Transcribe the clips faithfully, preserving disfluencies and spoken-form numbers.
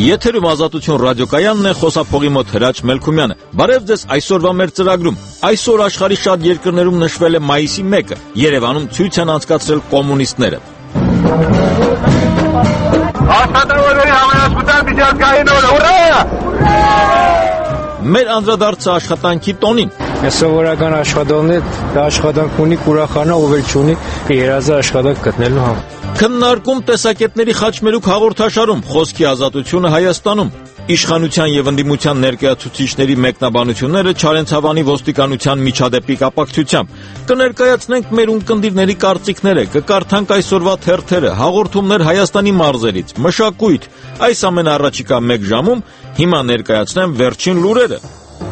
Եթերում Ազատություն ռադիոկայանն է, խոսափողի մոտ Հրաչ Մելքումյանը։ Բարև ձեզ այսօրվա մեր ծրագրում։ Այսօր աշխարհի շատ երկրներում նշվել է մայիսի մեկը։ Երևանում ցույց են անցկացրել կոմունիստները։ Աշխատավորների համերաշխության միջազգային օրը, ուրա! Մեր անդրադարձը աշխատանքի տոնին։ Սովորական աշխատողն է, դա աշխատանք ունի, կուրախանա, ով էլ չունի, երազը աշխատանք գտնելու համար։ Քննարկում տեսակետների խաչմերուկ հաղորդաշարում խոսքի ազատությունը Հայաստանում։ Իշխանության եւ ընդդիմության ներկայացուցիչների մեկնաբանությունները Չարենցավանի ոստիկանության միջադեպի կապակցությամբ։ Կներկայացնենք մեր ունկնդիրների կարծիքները, կկարդանք այսօրվա թերթերը, հաղորդումներ Հայաստանի մարզերից, մշակույթ։ Այս ամենը առաջիկա մեկ ժամում, հիմա ներկայացնեմ վերջին լուրերը։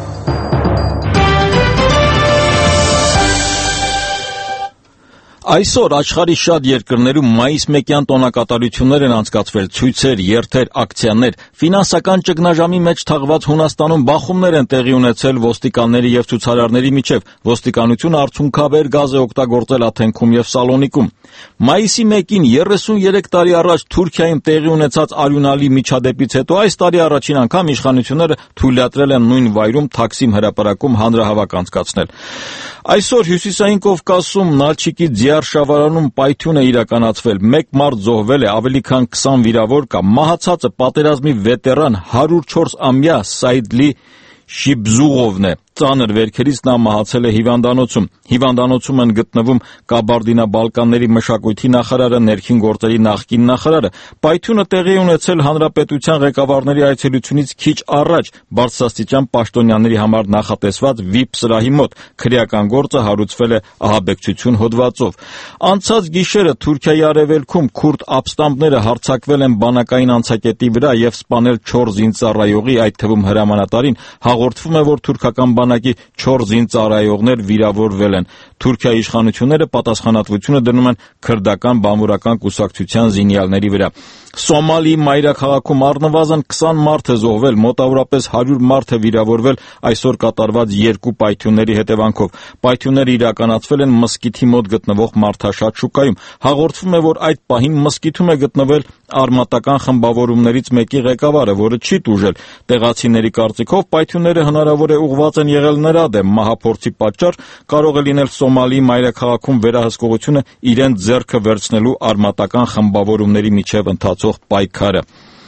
Այսօր աշխարհի շատ երկրներում մայիս մեկյան տոնակատարություններ են անցկացվել, ցույցեր, երթեր, ակցիաներ։ Ֆինանսական ճգնաժամի մեջ թաղված Հունաստանում բախումներ են տեղի ունեցել ոստիկանների եւ ցուցարարների միջև։ Ոստիկանությունը արդյունքաբեր գազ է օգտագործել Աթենքում եւ Սալոնիկում։ Մայիսի մեկին երեսունյերեք տարի առաջ Թուրքիայում տեղի ունեցած արյունալի միջադեպից հետո այս տարի առաջին անգամ իշխանությունները թույլատրել են նույն վայրում Թաքսիմ հրապարակում հանրահավաք անցկացնել։ Այսօր Հյուսիսային Կովկասում Նալչիկի Ձիարշավարանում պայթյուն է իրականացվել, մեկ մարդ զոհվել է, ավելի քան քսան վիրավոր կա, մահացածը պատերազմի վետերան հարյուր չորսամյա Սայդլի Շիբզուղովն է, ծանր վերքերից նա մահացել է հիվանդանոցում։ Հիվանդանոցում են գտնվում Կաբարդինա-Բալկանների մշակույթի նախարարը, ներքին գործերի նախկին նախարարը։ Պայթյունը տեղի ունեցել հանրապետության ղեկավարների այցելությունից քիչ առաջ բարձրաստիճան պաշտոնյաների համար նախատեսված վիպ սրահի մոտ։ Քրեական գործը հարուցվել է ահաբեկչություն հոդվածով։ Անցած գիշերը Թուրքիայի արևելքում քուրդ ապստամբները հարձակվել են բանակային անցակետի վրա եւ սպանել չորս զինծառայողի, այդ թվում հրամանատարին։ Հաղորդվում է, որ թուրքական բանակի չորս զինծառայողներ վիրավորվել են։ Թուրքիայի իշխանությունները պատասխանատվությունը դնում են քրդական բանվորական կուսակցության զինյալների վրա։ Սոմալիի մայրաքաղաքում առնվազն քսան մարդ է զոհվել, մոտավորապես հարյուր մարդ է վիրավորվել այսօր կատարված երկու պայթյունների հետևանքով։ Պայթյունները իրականացվել են մսկիթի մոտ գտնվող մարդաշատ շուկայում։ Հաղորդվում է, որ այդ պահին մսկիթում է գտնվել արմատական խմբավորումներից մեկի ղեկավարը, որը չի տուժել։ Տեղացիների կարծիքով պայթյունները հնարավոր է ուղղված են եղել նրա դեմ։ Մահափորձի պատճառ կարող է լինել Սոմալիի մայրաքաղաքում վերահսկողությունը իրենց ձեռքը վերցնելու արմատական խմբավորումների միջև ընթացող պայքարը։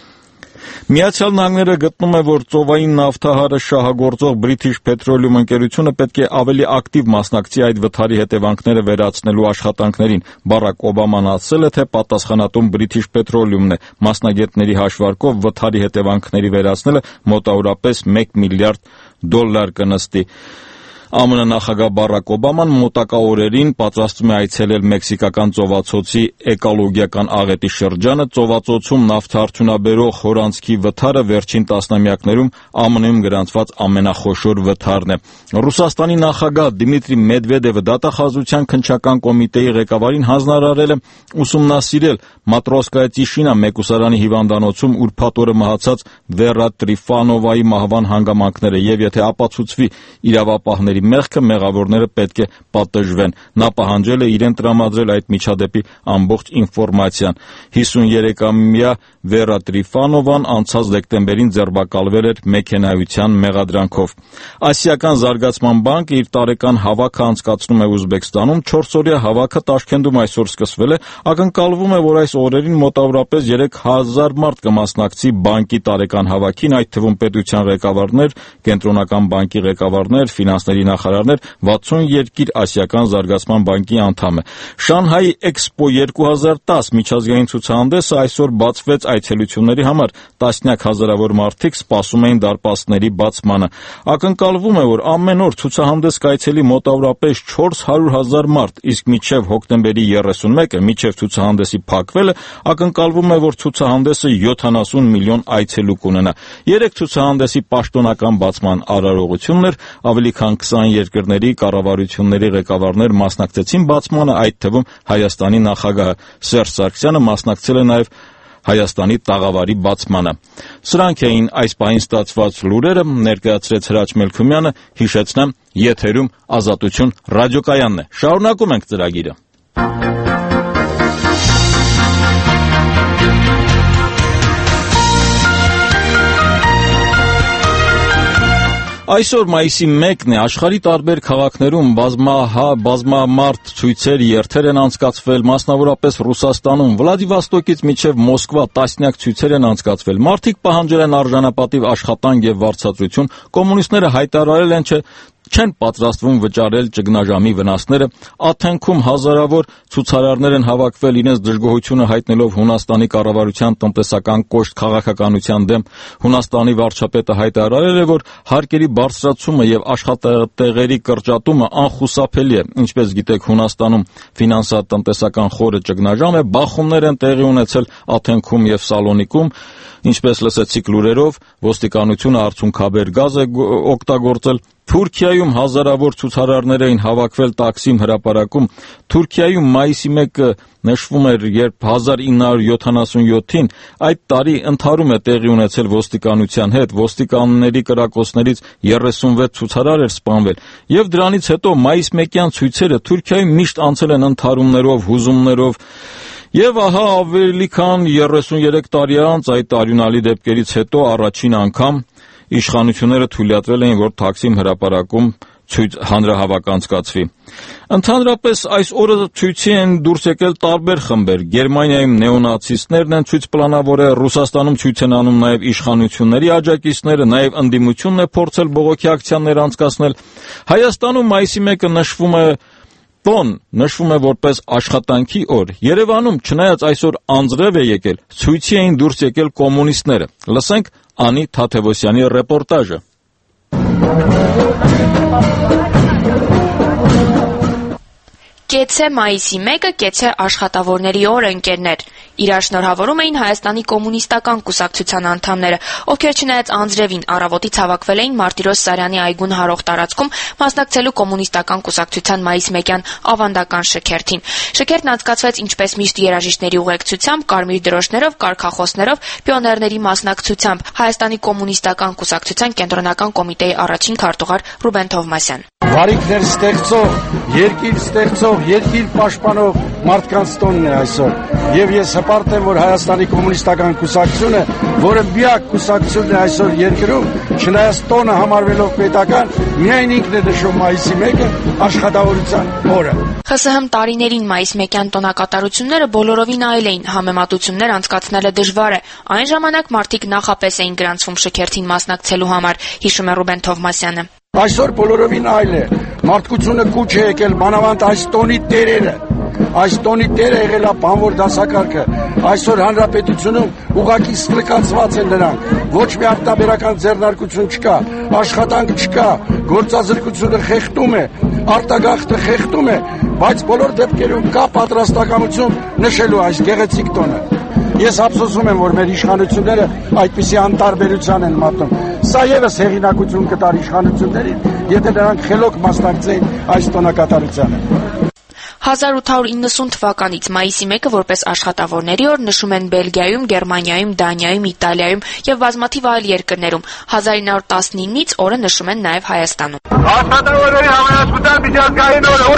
Միացյալ Նահանգները գտնում է, որ ծովային նավթահարը շահագործող British Petroleum ընկերությունը պետք է ավելի ակտիվ մասնակցի այդ վթարի հետևանքները վերացնելու աշխատանքներին։ Բարակ Օբաման ասել է, թե պատասխանատուն British Petroleum-ն է։ Մասնագետների հաշվարկով վթարի հետևանքների վերացնելը մոտավորապես մեկ միլիարդ դոլար կնստի։ ԱՄՆ նախագահ Բարակ Օբաման մոտակա օրերին պատրաստվում է այցելել մեքսիկական ծովացոցի էկոլոգիական աղետի շրջանը։ Ծովացոցում նավթարդյունաբերող հորանցքի վթարը վերջին տասնամյակներում ԱՄՆ-ում գրանցված ամենախոշոր վթարն է։ Ռուսաստանի նախագահ Դիմիտրի Մեդվեդևը դատախազության քննչական կոմիտեի ղեկավարին հանձնարարել է ուսումնասիրել Մատրոսկայա Տիշինա մեկուսարանի հիվանդանոցում ուրբաթ օրը մահացած Վերա Տրիֆանովայի մահվան հանգամանքները եւ եթե ապացուցվի իրավապահների մեղքը, մեղավորները պետք է պատժվեն։ Նա պահանջել է իրեն տրամադրել այդ միջադեպի ամբողջ ինֆորմացիան։ հիսուներեկամյա Վերա Տրիֆանովան անցած դեկտեմբերին ձերբակալվել էր մեքենայության մեղադրանքով։ Ասիական զարգացման բանկը իր տարեկան հավաքը անցկացնում է Ուզբեկստանում։ չորսօրյա հավաքը Տաշքենտում այսօր սկսվել է։ Ակնկալվում է, որ այս օրերին մոտավորապես երեք հազար մարդ կմասնակցի բանկի տարեկան հավաքին, այդ թվում պետության ղեկավարներ, կենտրոնական բանկի ղեկավարներ, ֆինանսների նախարարներ, վաթսուն երկիր Ասիական զարգացման բանկի անդամ է։ Շանհայի Էքսպո երկու հազար տաս միջազգային ցուցահանդեսը այսօր բացվեց այցելությունների համար։ Տասնյակ հազարավոր մարդիկ սպասում էին դարպասների բացմանը։ Ակնկալվում է, որ ամեն օր ցուցահանդես կայցելի մոտավորապես չորս հարյուր հազար մարդ, իսկ մինչև հոկտեմբերի երեսունմեկը, մինչև ցուցահանդեսի փակվելը, ակնկալվում է, որ ցուցահանդեսը յոթանասուն միլիոն այցելու կունենա։ Երեք ցուցահանդեսի պաշտոնական բացման արարողություններ, ավելի քան քսան երկրների կառավարությունների ղեկավարներ մասնակցեցին բացմանը, այդ թվում Հայաստանի նախագահը Սերժ Սարգսյանը մասնակցել է նաև Հայաստանի տաղավարի բացմանը։ Սրանք էին այս պահին ստացված լուրերը, ներկայացրեց Հրաչ Մելքումյանը, հիշեցնեմ, եթերում Ազատություն ռադիոկայանն է։ Շարունակում ենք ծրագիրը։ Այսօր մայիսի մեկն է, աշխարհի տարբեր քաղաքներում բազմահա բազմամարդ ցույցեր երթեր են անցկացվել, մասնավորապես Ռուսաստանում, Վլադիվոստոկից մինչև Մոսկվա տասնյակ ցույցեր են անցկացվել։ Մարդիկ պահանջել են արժանապատիվ աշխատանք եւ վարձատրություն, կոմունիստները հայտարարել են, չէ չեն պատրաստվում վճարել ճգնաժամի վնասները, Աթենքում հազարավոր ցուցարարներ են հավաքվել իրենց դժգոհությունը հայտնելով Հունաստանի կառավարության տնտեսական կոշտ քաղաքականության դեմ։ Հունաստանի վարչապետը հայտարարել է, որ հարկերի բարձրացումը եւ աշխատատեղերի կրճատումը անխուսափելի է։ Ինչպես գիտեք, Հունաստանում ֆինանսատնտեսական խորը ճգնաժամ է, բախումներ են տեղի ունեցել Աթենքում եւ Սալոնիկում, ինչպես լսեցիք լուրերով, ոստիկանությունը արցունքաբեր գազ է օգտագործել։ Թուրքիայում հազարավոր ցուցարարներ էին հավաքվել Տաքսիմ հրապարակում։ Թուրքիայում մայիսի մեկը նշվում էր, երբ հազար ինը հարյուր յոթանասունյոթին այդ տարի ընդհարում է տեղի ունեցել ոստիկանության հետ, ոստիկանների կրակոցներից երեսունվեց ցուցարար էր սպանվել, եւ դրանից հետո մայիս մեկյան ցույցերը Թուրքիայում միշտ անցել են ընդհարումներով, հուզումներով։ Եվ ահա ավելի քան երեսուներեք տարի անց այդ արյունալի դեպքերից հետո առաջին անգամ իշխանությունները թույլատրել էին, որ Թաքսիմ հրապարակում ցույց հանրահավաք անցկացվի։ Ընդհանրապես այս օրը ցույցի են դուրս եկել տարբեր խմբեր։ Գերմանիայում նեոնացիստներն են ցույց պլանավորել, Ռուսաստանում ցույց են անում նաև իշխանությունների աջակիցները, նաև ընդդիմությունն է փորձել բողոքի ակցիաներ անցկացնել։ Հայաստանում մայիսի մեկը նշվում է տոն, նշվում է որպես աշխատանքի օր։ Երևանում, չնայած այսօր անձրև է եկել, ցույցի էին դուրս եկել կոմունիստները։ Լսենք Անի Թաթևոսյանի ռեպորտաժը։ Կեցե մայիսի մեկը, կեցե աշխատավորների օր, ընկերներ։ Իրար շնորհավորում էին Հայաստանի կոմունիստական կուսակցության անդամները, ովքեր չնայած անձրևին առավոտից հավաքվել էին Մարտիրոս Սարյանի այգուն հարող տարածքում մասնակցելու կոմունիստական կուսակցության մայիսմեկյան ավանդական շքերթին։ Շքերթն անցկացվեց ինչպես միշտ երաժիշտների ուղեկցությամբ, կարմիր դրոշներով, կարգախոսներով, պիոներների մասնակցությամբ։ Հայաստանի կոմունիստական կուսակցության կենտրոնական կոմիտեի առաջին քարտուղար Ռուբեն Թովմասյան։ Բարիքներ ստեղծող, երկիր ստեղծող, երկիր պաշտպանող մարդկանց տոնն է այսօր։ Եվ ես հպարտ եմ, որ Հայաստանի կոմունիստական կուսակցությունը, որը միակ կուսակցությունն է այսօր երկրում, չնայած տոնը համարվելով պետական, միայն ինքն է նշում մայիսի մեկը աշխատավորության օրը։ ԽՍՀՄ տարիներին մայիսմեկյան տոնակատարությունները բոլորովին այլ էին, համեմատություններ անցկացնելը դժվար է։ Այն ժամանակ մարդիկ նախապես էին գրանցվում շքերթին մասնակցելու համար, հիշում է Ռուբեն Թովմասյանը։ Այսօր բոլորովին այլ է։ Մարդկությունը կուչ է եկել մանավանդ այս տոնի տերերը։ Այս տոնի տերը եղել է բանվոր դասակարգը։ Այսօր հանրապետությունում ուղղակի ստրկացված են նրանք։ Ոչ մի արտաբերական ձեռնարկություն չկա, աշխատանք չկա, գործազրկությունը խեղդում է, արտագաղթը խեղդում է, բայց բոլոր դեպքերում կա պատրաստակամություն նշելու այս գեղեցիկ տոնը։ Ես ափսոսում եմ, որ մեր իշխանությունները այդպիսի անտարբերության են մատնում։ Սա ևս հեղինակություն կտար իշխանություններին, եթե նրանք խելոք մասնակցեին այս տոնակատարությանը։ հազար ութ հարյուր իննսուն թվականից մայիսի մեկը որպես աշխատավորների օր նշում են Բելգիայում, Գերմանիայում, Դանիայում, Իտալիայում եւ բազմաթիվ այլ երկրներում։ հազար ինը հարյուր տասնինից օրը նշում են նաեւ Հայաստանում։ Աշխատավորների համայնքության միջազգային օր,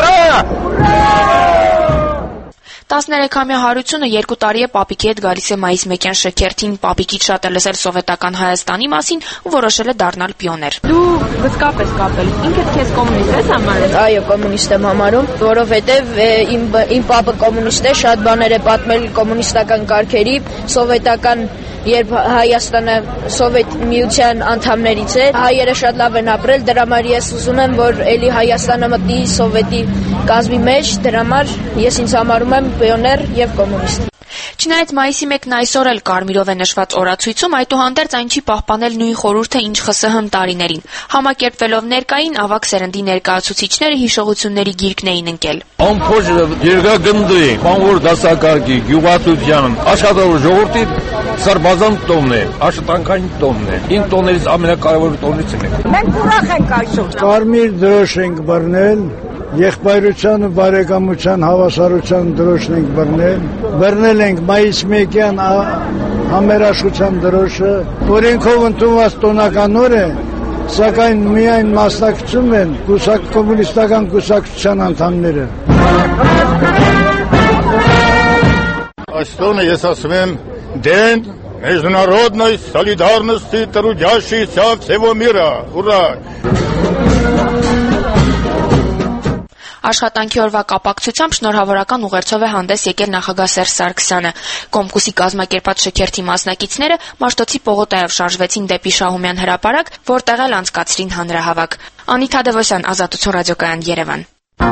ուրա! տասներեքամյա հարությունը երկու տարի է պապիկի հետ գալիս է մայիս մեկյան շքերթին, պապիկից շատ է լսել սովետական Հայաստանի մասին ու որոշել է դառնալ պիոներ։ Դու վստահ ես կապել, ինքդ քեզ կոմունիստ ես համարում։ Այո, կոմունիստ եմ համարում, որովհետև իմ իմ պապը կոմունիստ է, շատ բաներ է պատմել կոմունիստական կարգերի, սովետական երբ Հայաստանը Սովետ միության անդամներից է, հայերը շատ լավ են ապրել, դրա համար ես ուզում եմ, որ էլի Հայաստանը մտնի Սովետի կազմի մեջ, դրա համար ես ինձ համարում եմ պիոներ եւ կոմունիստ։ Չնայած մայիսի մեկն այսօր էլ կարմիրով է նշված օրացույցում, այդուհանդերձ այն չի պահպանել նույն խորհուրդը, ինչ ԽՍՀՄ տարիներին։ Համակերպվելով ներկային, ավագ սերնդի ներկայացուցիչները հիշողությունների գիրկն էին ընկել։ Անփոյժը երկրագնդի, բանվոր դասակարգի, գյուղացության, աշխատավոր ժողովրդի սրբազան տոնն է, աշխատանքային տոնն է։ Ին տոներից ամենակարևոր տոնից է։ Մենք ուրախ ենք այսօր։ Կարմիր դրոշ ենք բռնել, եղբայրության ու բարեկամության հավասարության դրոշն ենք բռնել, բռնել ենք մայիս մեկյան համերաշխության դրոշը, օրենքով ընդունված տոնական օր է, սակայն միայն մասնակցում են կուսակ կոմունիստական կուսակցության անդամները։ Այս տոնը ես ասում եմ դեն международной солидарности трудящихся всего мира. Ура! Աշխատանքի օրվա կապակցությամբ շնորհավորական ուղերձով է հանդես եկել նախագահ Սերժ Սարգսյանը։ Կոմկուսի կազմակերպած շքերթի մասնակիցները Մաշտոցի պողոտայով շարժվեցին դեպի Շահումյան հրապարակ, որտեղ էլ անցկացրին հանրահավաք։ Անիթա Դևոսյան, Ազատություն ռադիոկայան, Երևան։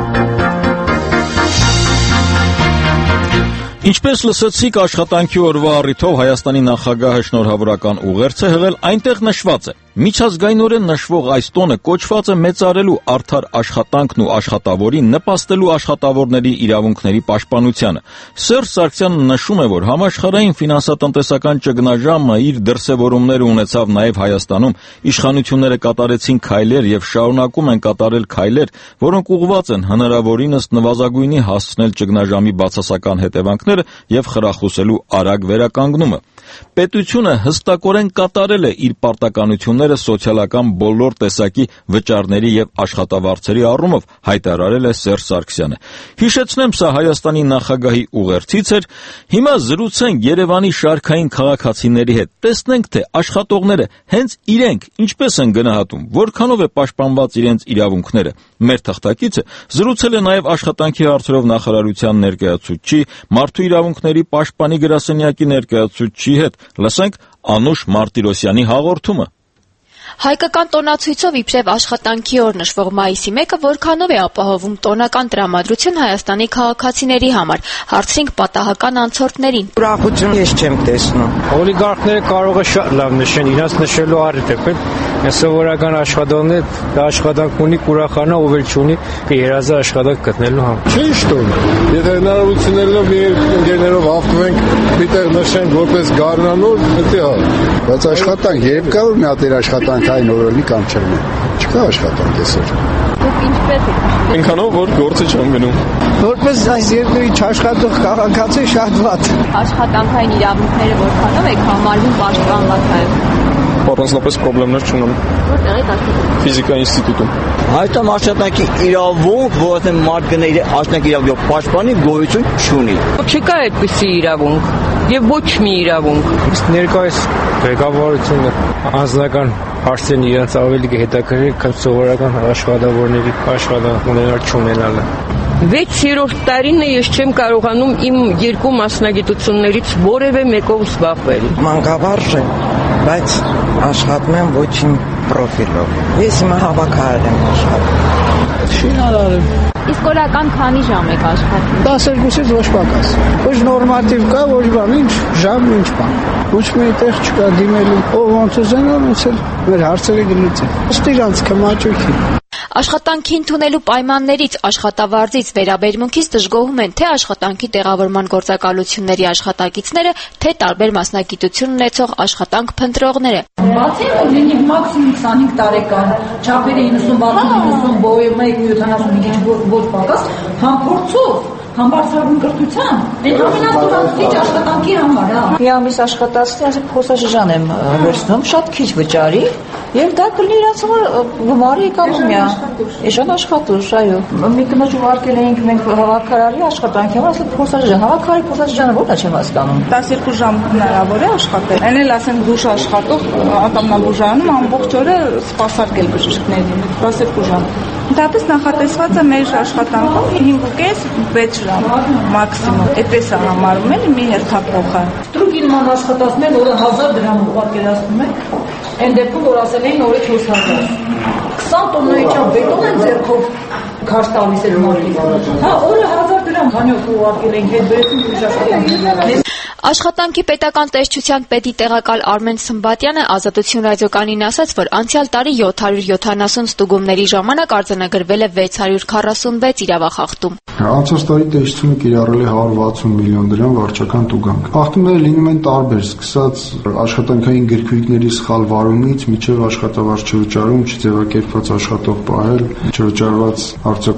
Ինչպես լսեցիք, աշխատանքի օրվա առիթով Հայաստանի նախագահը շնորհավորական ուղերձ է հղել, այնտեղ նշված է. միջազգայինորեն նշվող այս տոնը կոչված է մեծարելու արդար աշխատանքն ու աշխատավորին նպաստելու աշխատավորների իրավունքների պաշտպանությանը։ Սերժ Սարգսյանը նշում է, որ համաշխարհային ֆինանսատնտեսական ճգնաժամը իր դրսևորումները ունեցավ նաև Հայաստանում, իշխանությունները կատարեցին քայլեր եւ շարունակում են կատարել քայլեր, որոնք ուղղված են հնարավորինս նվազագույնի հասցնել ճգնաժամի բացասական հետևանքները եւ խրախուսելու արագ վերականգնումը։ Պետությունը հստակորեն կատարել է իր պարտականությունները սոցիալական բոլոր տեսակի վճարների եւ աշխատավարձերի առումով, հայտարարել է Սերժ Սարգսյանը։ Հիշեցնեմ, սա Հայաստանի նախագահի ուղերձից էր։ Հիմա զրուցենք Երևանի շարքային քաղաքացիների հետ, տեսնենք, թե աշխատողները հենց իրենք ինչպես են գնահատում, որքանով է պաշտպանված իրենց իրավունքները։ Մեր թղթակիցը զրուցել է նաև աշխատանքի հարցերով նախարարության ներկայացուցչի, մարդու իրավունքների պաշտպանի գրասենյակի ներկայացուցչի հետ։ Լսենք Անուշ Մարտիրոսյանի հաղորդումը։ Հայկական տոնացույցով իբրև աշխատանքի օր նշվող մայիսի մեկը որքանով է ապահովում տոնական տրամադրություն Հայաստանի քաղաքացիների համար, հարցրինք պատահական անցորդներին։ Ուրախություն ես չեմ տեսնում։ Օլիգարխները կարող է շատ լավ նշեն, իրաց նշելու առիթ է, բայց սովորական աշխատողները աշխատանք ունի, ուրախանա, ով էլ չունի, երազա աշխատանք գտնելու համար։ Ճիշտ է։ Եթե հնարավորություններով ընկերներով հաղթվենք, միտեղ նշենք որպես գարնանոր, դա է։ Բայց աշխատանք երբ կարող մի հատ աշխատանք այն օրերի կամ չլինի։ Չկա աշխատանք այսօր։ Դուք ինչպես եք։ Այնքանով որ գործը չեմ գնում։ Որպես այս երկրի չաշխատող քաղաքացի շատ վատ։ Աշխատանքային իրավունքները որքանով եք համարվում պաշտպանված Հայաստանում։ Առանձնապես խնդիրներ չունեմ։ Որտեղ եք աշխատում։ Ֆիզիկա ինստիտուտում։ Հայաստան աշխատանքի իրավունք, որովհետև մարդ գնա իր աշխատանքի իրավունք պաշտպանի գոյություն չունի։ Չկա այդպիսի իրավունք եւ ոչ մի իրավունք։ Իսկ ներկայիս ղեկավարությունը անձնական հարցերն իրենց ավելի հետաքրքիր, քան սովորական աշխատավորների աշխատանք ունենալ չունենալը։ վեց-երրորդ տարին է ես չեմ կարողանում իմ երկու մասնագիտություններից որևէ մեկով զբաղվել։ Մանկավարժ եմ, բայց աշխատում եմ ոչ իմ պրոֆիլով։ Ես հիմա հավաքարար եմ աշխատում։ Շինարար եմ։ Իսկ օրական քանի ժամ եք աշխատում։ տասներկուսից ոչ պակաս։ Ոչ նորմատիվ կա, ոչ բան, ինչ ժամ, ինչ բան։ Ոչ մի տեղ չկա դիմելու։ Ով ոնց ուզեն անցել, մեր հարցերը գլուծեն։ Ըստ իրանց կմաճուքի։ Աշխատանքի ընդունելու պայմաններից, աշխատավարձից, վերաբերմունքից դժգոհում են թե աշխատանքի տեղավորման գործակալությունների աշխատակիցները, թե տարբեր մասնագիտություն ունեցող աշխատանք փնտրողները։ Բացի որ լինի մաքսիմում քսանհինգ տարեկան, չափերը իննսուն վաթսուն իննսուն բոյը մեկ յոթանասունհինգ ոչ պակաս, համփորձով Համբարձարում կրթության, այդ ամենաստուրանքիչ աշխատանքի համար, հա։ Մի ամիս աշխատացնի, ասեք փոխաշրջան եմ վերցնում, շատ քիչ վճարի, եւ դա կլինի իրաց համար գումարի էկոնոմիա։ Էժան աշխատուժ, այո։ Մի կնոջ ուղարկել էինք մենք հավաքարարի աշխատանքի համար, ասել փոխաշրջան, հավաքարի փոխաշրջանը ո՞րն է չեմ հասկանում։ տասներկու ժամ հնարավոր է աշխատել։ Այն էլ ասենք դուշ աշխատող ատամնաբուժարանում ամբողջ օրը սպասարկել բժիշկներին, տասներկու ժամ։ Դապես նախատեսված է մեր աշխատանքում հինգուկես վեց ժամ մաքսիմում։ Այդպես է համարում են մի հերթափոխը։ Ստրուկին ման աշխատացնել օրը հազար դրամ պատկերացնում եք։ Այն դեպքում որ ասել էին օրը չորս հազար։ քսան տոննայի չափ բետոն են ձեռքով քաշ տալիս էր մարդիկ։ Հա, օրը հազար դրամ քանյոց ուղարկել ենք, հետ բերեցին դժվար։ Աշխատանքի պետական տեսչության պետի տեղակալ Արմեն Սմբատյանը Ազատություն ռադիոկայանին ասաց, որ անցյալ տարի յոթ հարյուր յոթանասուն ստուգումների ժամանակ արձանագրվել է վեց հարյուր քառասունվեց իրավախախտում։ Անցած տարի տեսչությունը կիրառել է հարյուր վաթսուն միլիոն դրամ վարչական տուգանք։ Խախտումները լինում են տարբեր, սկսած աշխատանքային գրքույկների սխալ վարումից մինչև աշխատավարձ չվճարում, չձևակերպված աշխատող պահել, չվճարված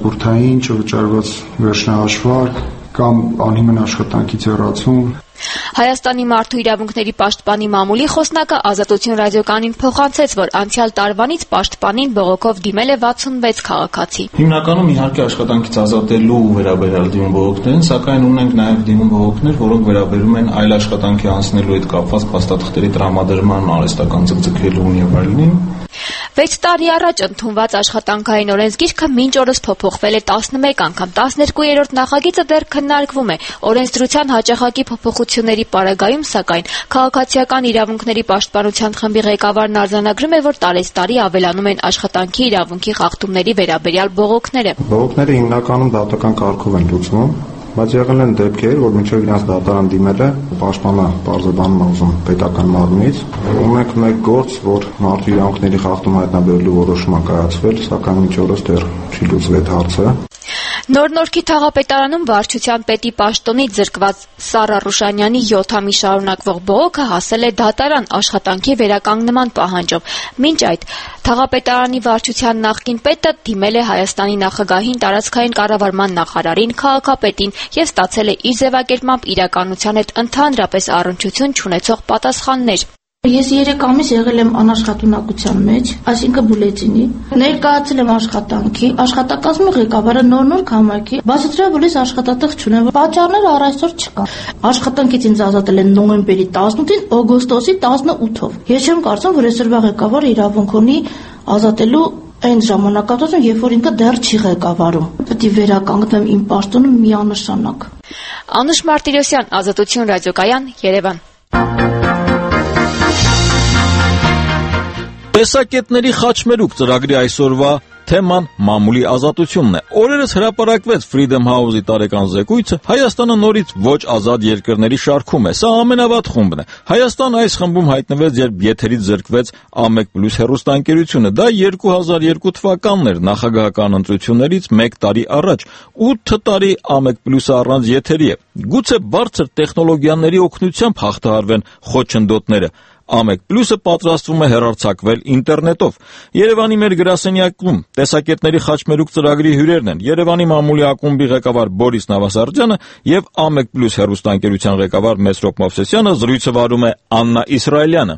արձակուրդային, չվճարված վերջնահաշվարկ կամ անհիմն աշխատանքից հեռացում։ Հայաստանի մարդու իրավունքների պաշտպանի մամուլի խոսնակը Ազատություն ռադիոկայանին փոխանցեց, որ անցյալ տարվանից պաշտպանին բողոքով դիմել է վաթսունվեց քաղաքացի։ Հիմնականում իհարկե աշխատանքից ազատելու վերաբերյալ դիմում բողոքներ են, սակայն ունենք նաև դիմում բողոքներ, որոնք վերաբերում են այլ աշխատանքի անցնելու հետ կապված փաստաթղթերի տրամադրման, արհեստական ձգձգելուն եւ այլնին։ վեց տարի առաջ ընդունված աշխատանքային օրենսգիրքը մինչ օրս փոփոխվել է տասնմեկ անգամ, տասներկուերորդ նախագիծը դեռ քննարկվում է։ Օրենսդրության հաճախակի փոփոխությունների պարագայում, սակայն, քաղաքացիական իրավունքների պաշտպանության խմբի ղեկավարն արձանագրում է, որ տարեցտարի ավելանում են աշխատանքի իրավունքի խախտումների վերաբերյալ բողոքները։ Բողոքները հիմնականում դատական կարգով են լուծվում, բայց եղել են դեպքեր, որ մինչև իրենց դատարան դիմել է պաշտպանը պարզաբանում ուզում պետական մարմնից։ Ունենք մեկ գործ, որ մարդու իրավունքների խախտում հայտնաբերելու որոշում է կայացվել, սակայն մինչ օրս դեռ չի լուծվել հարցը։ Նոր-Նորքի թաղապետարանում վարչության պետի պաշտոնից զրկված Սառա Ռուշանյանի յոթ ամիս շարունակվող բողոքը հասել է դատարան աշխատանքի վերականգնման պահանջով։ Մինչ այդ թաղապետարանի վարչության նախկին պետը դիմել է Հայաստանի նախագահին, տարածքային կառավարման նախարարին, քաղաքապետին եւ ստացել է իր ձևակերպմամբ իրականության հետ ընդհանրապես առնչություն չունեցող պատասխաններ։ Ես երեք ամիս եղել եմ անաշխատունակության մեջ, այսինքն բուլետինի, ներկայացել եմ աշխատանքի, աշխատակազմի ղեկավարը նոր-նոր համայնքի, բացատրել, որ ես աշխատատեղ չունեմ, պատճառները առ այսօր չկան։ Աշխատանքից ինձ ազատել են նոյեմբերի տասնութին, օգոստոսի տասնութով։ Ես չեմ կարծում, որ այսօրվա ղեկավարը իրավունք ունի ազատելու այն ժամանակահատվածում, երբ որ ինքը դեռ չի ղեկավարում։ Պետք է վերականգնեմ իմ պաշտոնը միանշանակ։ Անուշ Մարտիրոսյան, Ազատություն ռադիոկայան, Երևան։ Տեսակետների խաչմերուկ ծրագրի այսօրվա թեման մամուլի ազատությունն է։ Օրերս հրապարակվեց Freedom House-ի տարեկան զեկույցը, Հայաստանը նորից ոչ ազատ երկրների շարքում է։ Սա ամենավատ խումբն է։ Հայաստան այս խմբում հայտնվեց, երբ եթերից զրկվեց A մեկ պլյուս հեռուստաընկերությունը։ Դա երկու հազար երկու թվականն էր, նախագահական ընտրություններից մեկ տարի առաջ։ ութ տարի A մեկ պլյուսը առանց եթերի է։ Գուցե բարձր տեխնոլոգիաների օգնությամբ հաղթահարվեն խոչընդոտները։ A մեկ պլյուսը պատրաստվում է հեռարձակվել ինտերնետով։ Երևանի մեր գրասենյակում տեսակետների խաչմերուկ ծրագրի հյուրերն են Երևանի մամուլի ակումբի ղեկավար Բորիս Նավասարդյանը եւ A մեկ պլյուս հեռուստաընկերության ղեկավար Մեսրոպ Մովսեսյանը, զրույցը վարում է Աննա Իսրայելյանը։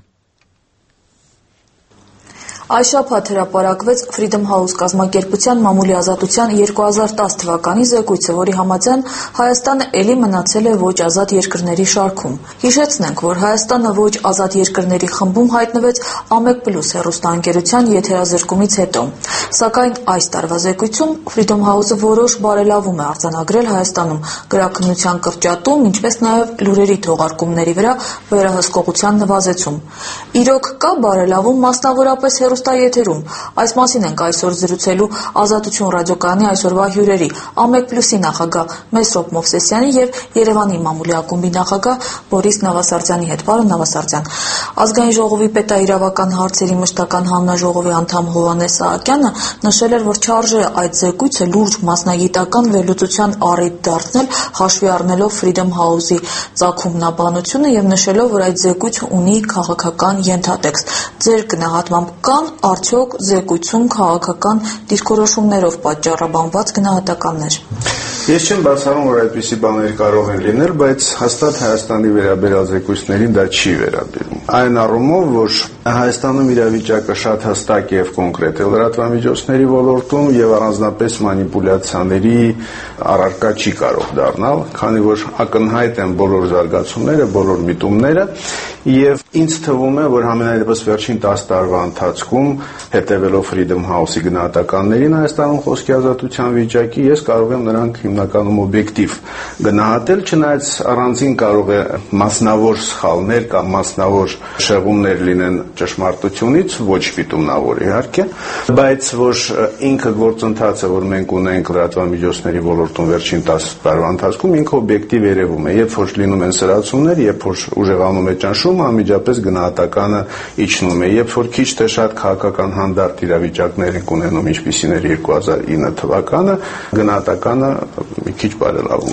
Այս շաբաթ հրապարակվեց Freedom House կազմակերպության մամուլի ազատության երկու հազար տասը թվականի զեկույցը, որի համաձայն Հայաստանը ելի մնացել է ոչ ազատ երկրների շարքում։ Հիշեցնենք, որ Հայաստանը ոչ ազատ երկրների խմբում հայտնվեց A մեկ պլյուս հեռուստաընկերության եթերազրկումից հետո։ Սակայն այս տարվա զեկույցում Freedom House-ը որոշ բարելավում է արձանագրել Հայաստանում գրաքննության կրճատում, ինչպես նաև լուրերի թողարկումների վրա վերահսկողության նվազեցում։ Իրոք կա բարելավում, մասնավորապես հեռուստաեթերում։ Այս մասին ենք այսօր զրուցելու Ազատություն ռադիոկայանի այսօրվա հյուրերի A մեկ պլյուսի նախագահ Մեսրոպ Մովսեսյանի եւ Երևանի մամուլի ակումբի նախագահ Բորիս Նավասարդյանի հետ։ Պարոն Նավասարդյան, Ազգային ժողովի պետաիրավական հարցերի մշտական հանձնաժողովի անդամ Հովհաննես Սահակյանը նշել էր, որ չարժե այդ զեկույցը լուրջ մասնագիտական վերլուծության առիթ դարձնել, հաշվի առնելով Freedom House-ի ծագումնաբանությունը եւ նշելով, որ այդ զեկույցը ունի քաղաքական ենթատեքստ։ Ձեր գնահատմամբ կան արդյոք զեկույցում քաղաքական դիրքորոշումներով պատճառաբանված գնահատականներ։ Ես չեմ բացառում, որ այդպիսի բաներ կարող են լինել, բայց հաստատ Հայաստանի վերաբերյալ զեկույցներին դա չի վերաբերում։ Այն առումով, որ Հայաստանում իրավիճակը շատ հստակ եւ կոնկրետ է լրատվամիջոցների ոլորտում եւ առանձնապես մանիպուլյացիաների առարկա չի կարող դառնալ, քանի որ ակնհայտ են բոլոր զարգացումները, բոլոր միտումները եւ ինձ թվում է, որ համենայնիվս վերջին տասը տարվա ընթացքում հետևելով Freedom House-ի գնահատականներին Հայաստանում խոսքի ազատության վիճակի, ես կարող եմ նրանք հիմնականում օբյեկտիվ գնահատել, չնայած առանձին կարող է մասնավոր սխալներ կամ մասնավոր շեղումներ լինեն ճշմարտությունից, ոչ պիտումնավոր իհարկե, բայց որ ինքը գործընթացը, որ մենք ունենք լրատվամիջոցների ոլորտում վերջին տասը տարվա ընթացքում, ինքը օբյեկտիվ երևում է, երբ որ լինում են սրացումներ, երբ որ ուժեղանում է ճնշումը, անմիջապես գնահատականը իջնում է, երբ որ քիչ թե շատ քաղաքական հանդարտ իրավիճակներ ենք ունենում, ինչպիսին էր երկու հազար ինը թվականը, գնահատականը մի քիչ բարելավում է։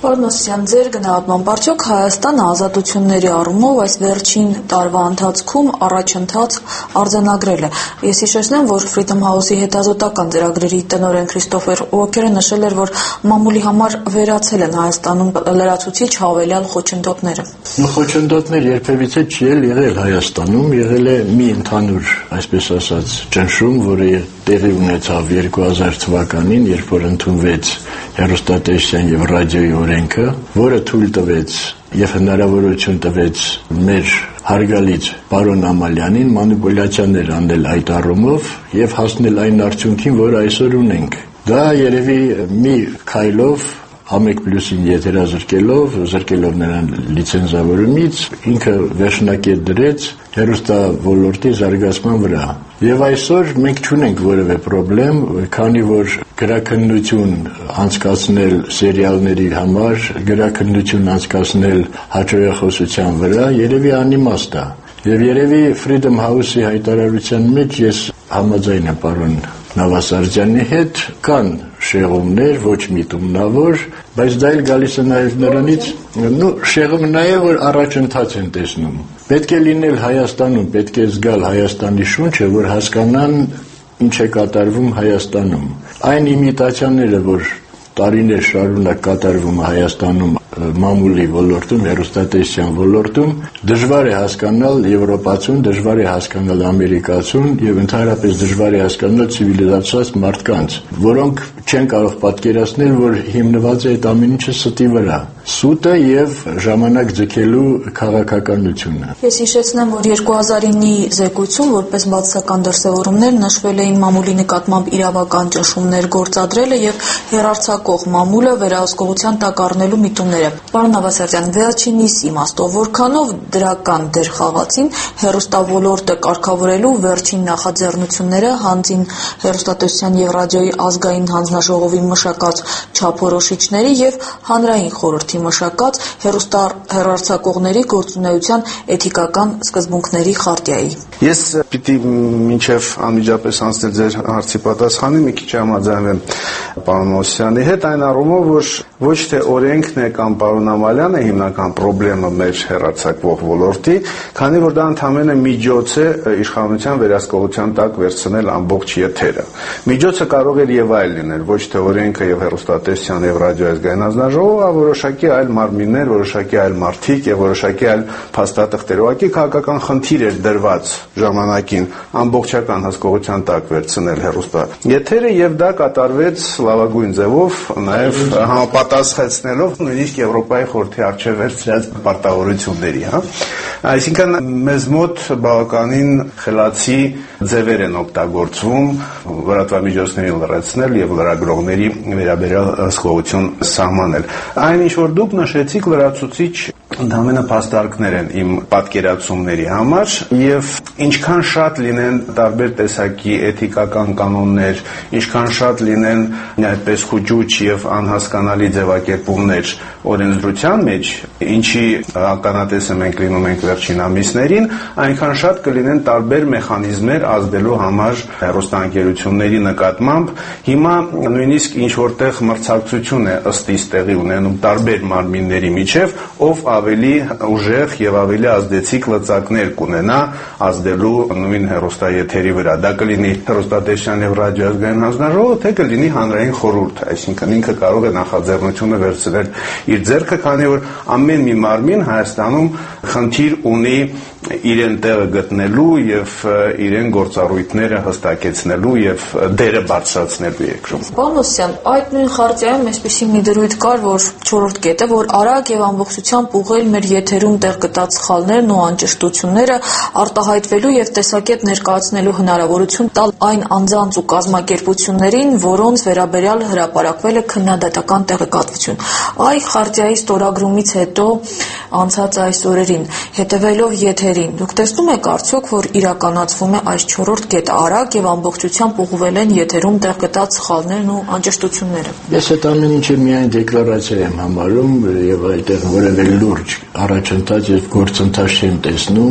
Պարոն ձեր գնահատմամբ արդյոք Հայաստանը ազատությունների առումով այս վերջին տարվա ընթացքում առաջընթաց արձանագրել է։ Ես հիշեցնեմ, որ Freedom House-ի հետազոտական ծրագրերի տնօրեն Քրիստոֆեր Ուոքերը նշել էր, որ մամուլի համար վերացել են Հայաստանում լրացուցիչ հավելյալ խոչընդոտները։ Խոչընդոտներ երբևիցե չի եղել Հայաստանում, եղել է մի ընդհանուր, այսպես ասած, ճնշում, որը տեղի ունեցավ երկու հազար թվականին, երբ որ ընդունվեց հեռուստատեսության եւ ռադիոյի օրենքը, որը թույլ տվեց եւ հնարավորություն տվեց մեր հարգալից պարոն Ամալյանին մանիպուլյացիաներ անել այդ առումով եւ հասնել այն արդյունքին, որ այսօր ունենք։ Դա երևի մի քայլով Համեկ պլյուսին եթերազրկելով, զրկելով նրան լիցենզավորումից, ինքը վերջնակետ դրեց հեռուստա ոլորտի զարգացման վրա։ Եվ այսօր մենք չունենք որևէ խնդրեմ, քանի որ գրաքննություն անցկացնել սերիալների համար, գրաքննություն անցկացնել հաճոյախոսության վրա երևի անիմաստ է։ Եվ երևի Freedom House-ի հայտարարության մեջ ես համաձայն եմ պարոն Նավասարդյանի հետ, կան շեղումներ, ոչ միտումնավոր, բայց դա էլ գալիս է նաև նրանից, նո շեղումը նաև որ առաջընթաց են տեսնում։ Պետք է լինել Հայաստանում, պետք է զգալ Հայաստանի շունչը, որ հասկանան ինչ է կատարվում Հայաստանում։ Այն իմիտացիաները, որ տարիներ շարունակ կատարվում է Հայաստանում մամուլի ոլորտում, հեռուստատեսության ոլորտում, դժվար է հասկանալ Եվրոպացուն, դժվար է հասկանալ ամերիկացուն եւ ընդհանրապես դժվար է հասկանալ ցիվիլիզացված մարդկանց, որոնք չեն կարող պատկերացնել, որ հիմնված է այդ ամեն ինչը ստի վրա։ Սուտը եւ ժամանակ ձգելու քաղաքականությունը։ Ես հիշեցնեմ, որ երկու հազար իննի զեկույցում որպես բացասական դրսևորումներ նշվել էին մամուլի նկատմամբ իրավական ճնշումներ գործադրելը եւ հեռարձակող մամուլը վերահսկողության տակ առնելու միտումները։ Պարոն Նավասարդյան, վերջինիս իմաստով որքանով դրական դեր խաղացին հեռուստաոլորտը կարգավորելու վերջին նախաձեռնությունները հանձին հեռուստատեսության եւ ռադիոյի ազգային հանձնաժողովի մշակած չափորոշիչների եւ հանրային խորհրդի մշակած հեռուստա հեռարձակողների գործունեության էթիկական սկզբունքների խարտիայի։ Ես պիտի մինչև անմիջապես անցնել ձեր հարցի պատասխանի մի քիչ համաձայնվեմ պարոն Մոսյանի հետ այն առումով, որ ոչ թե օրենքն է կամ պարոն Ամալյանը հիմնական խնդրեմը մեր հեռարձակվող ոլորտի, քանի որ դա ընդհանրապես միջոց է իշխանության վերահսկողության տակ վերցնել ամբողջ եթերը։ Միջոցը կարող էր եւ այլ լինել, ոչ թե օրենքը եւ հեռուստատեսության եւ ռադիոազգային հանձնաժողովը, այլ որոշակի այլ մարմիններ, որոշակի այլ մարդիկ եւ որոշակի այլ փաստաթղթեր։ Ուղղակի քաղաքական խնդիր էր դրված ժամանակին ամբողջական հսկողության տակ վերցնել հեռուստա եթերը եւ դա կատարվեց լավագույն ձևով, նաեւ համապատասխեցնելով նույնիսկ Եվրոպայի խորհրդի արչեւ վերցրած պարտավորությունների, հա։ Այսինքն մեզ մոտ բավականին խելացի ձևեր են օգտագործվում լրատվամիջոցներին լրացնել եւ լրագրողների վերաբերյալ հսկողություն սահմանել։ Այն ինչ որ դուք նշեցիք լրացուցիչ ընդհանրապես փաստարկներ են իմ պատկերացումների համար եւ ինչքան շատ լինեն տարբեր տեսակի էթիկական կանոններ, ինչքան շատ լինեն այդպես խոճուճ եւ անհասկանալի ձևակերպումներ օրենսդրության մեջ, ինչի ականատեսը մենք լինում ենք վերջին ամիսներին, այնքան շատ կլինեն տարբեր մեխանիզմներ ազդելու համար հեռուստաընկերությունների նկատմամբ։ Հիմա նույնիսկ ինչ որտեղ մրցակցություն է ըստ իս տեղի ունենում տարբեր մարմինների միջև, ով ավելի ուժեղ եւ ավելի ազդեցիկ լծակներ կունենա ազդելու նույն հեռուստաեթերի վրա։ Դա կլինի հեռուստատեսության եւ ռադիոազգային հանձնաժողովը, թե կլինի հանրային խորհուրդ, այսինքն ինքը կարող է նախաձեռնությունը վերցնել իր ձեռքը, քանի որ ամեն մի մարմին Հայաստանում խնդիր ունի իրեն տեղը գտնելու եւ իրեն գործառույթները հստակեցնելու եւ դերը բարձրացնելու երկրում։ Պարոն Մոսյան, այդ նույն խարտիայում այսպեսի մի դրույթ կար, որ չորրորդ կետը, որ արագ եւ ամբողջությամբ ուղղել մեր եթերում տեղ գտած սխալներն ու անճշտությունները արտահայտվելու եւ տեսակետ ներկայացնելու հնարավորություն տալ այն անձանց ու կազմակերպություններին, որոնց վերաբերյալ հրապարակվել է քննադատական տեղեկատվություն։ Այ խարտիայի ստորագրումից հետո անցած այս օրերին հետևելով եթերին, դուք տեսնում եք արդյոք, որ իրականացվում է այս չորրորդ կետը, արագ եւ ամբողջությամբ ուղղվել են եթերում տեղ գտած սխալներն ու անճշտությունները։ Ես այդ ամեն ինչը միայն դեկլարացիա եմ համարում եւ այդտեղ որևէ լուրջ առաջընթաց եւ գործընթաց չեմ տեսնում։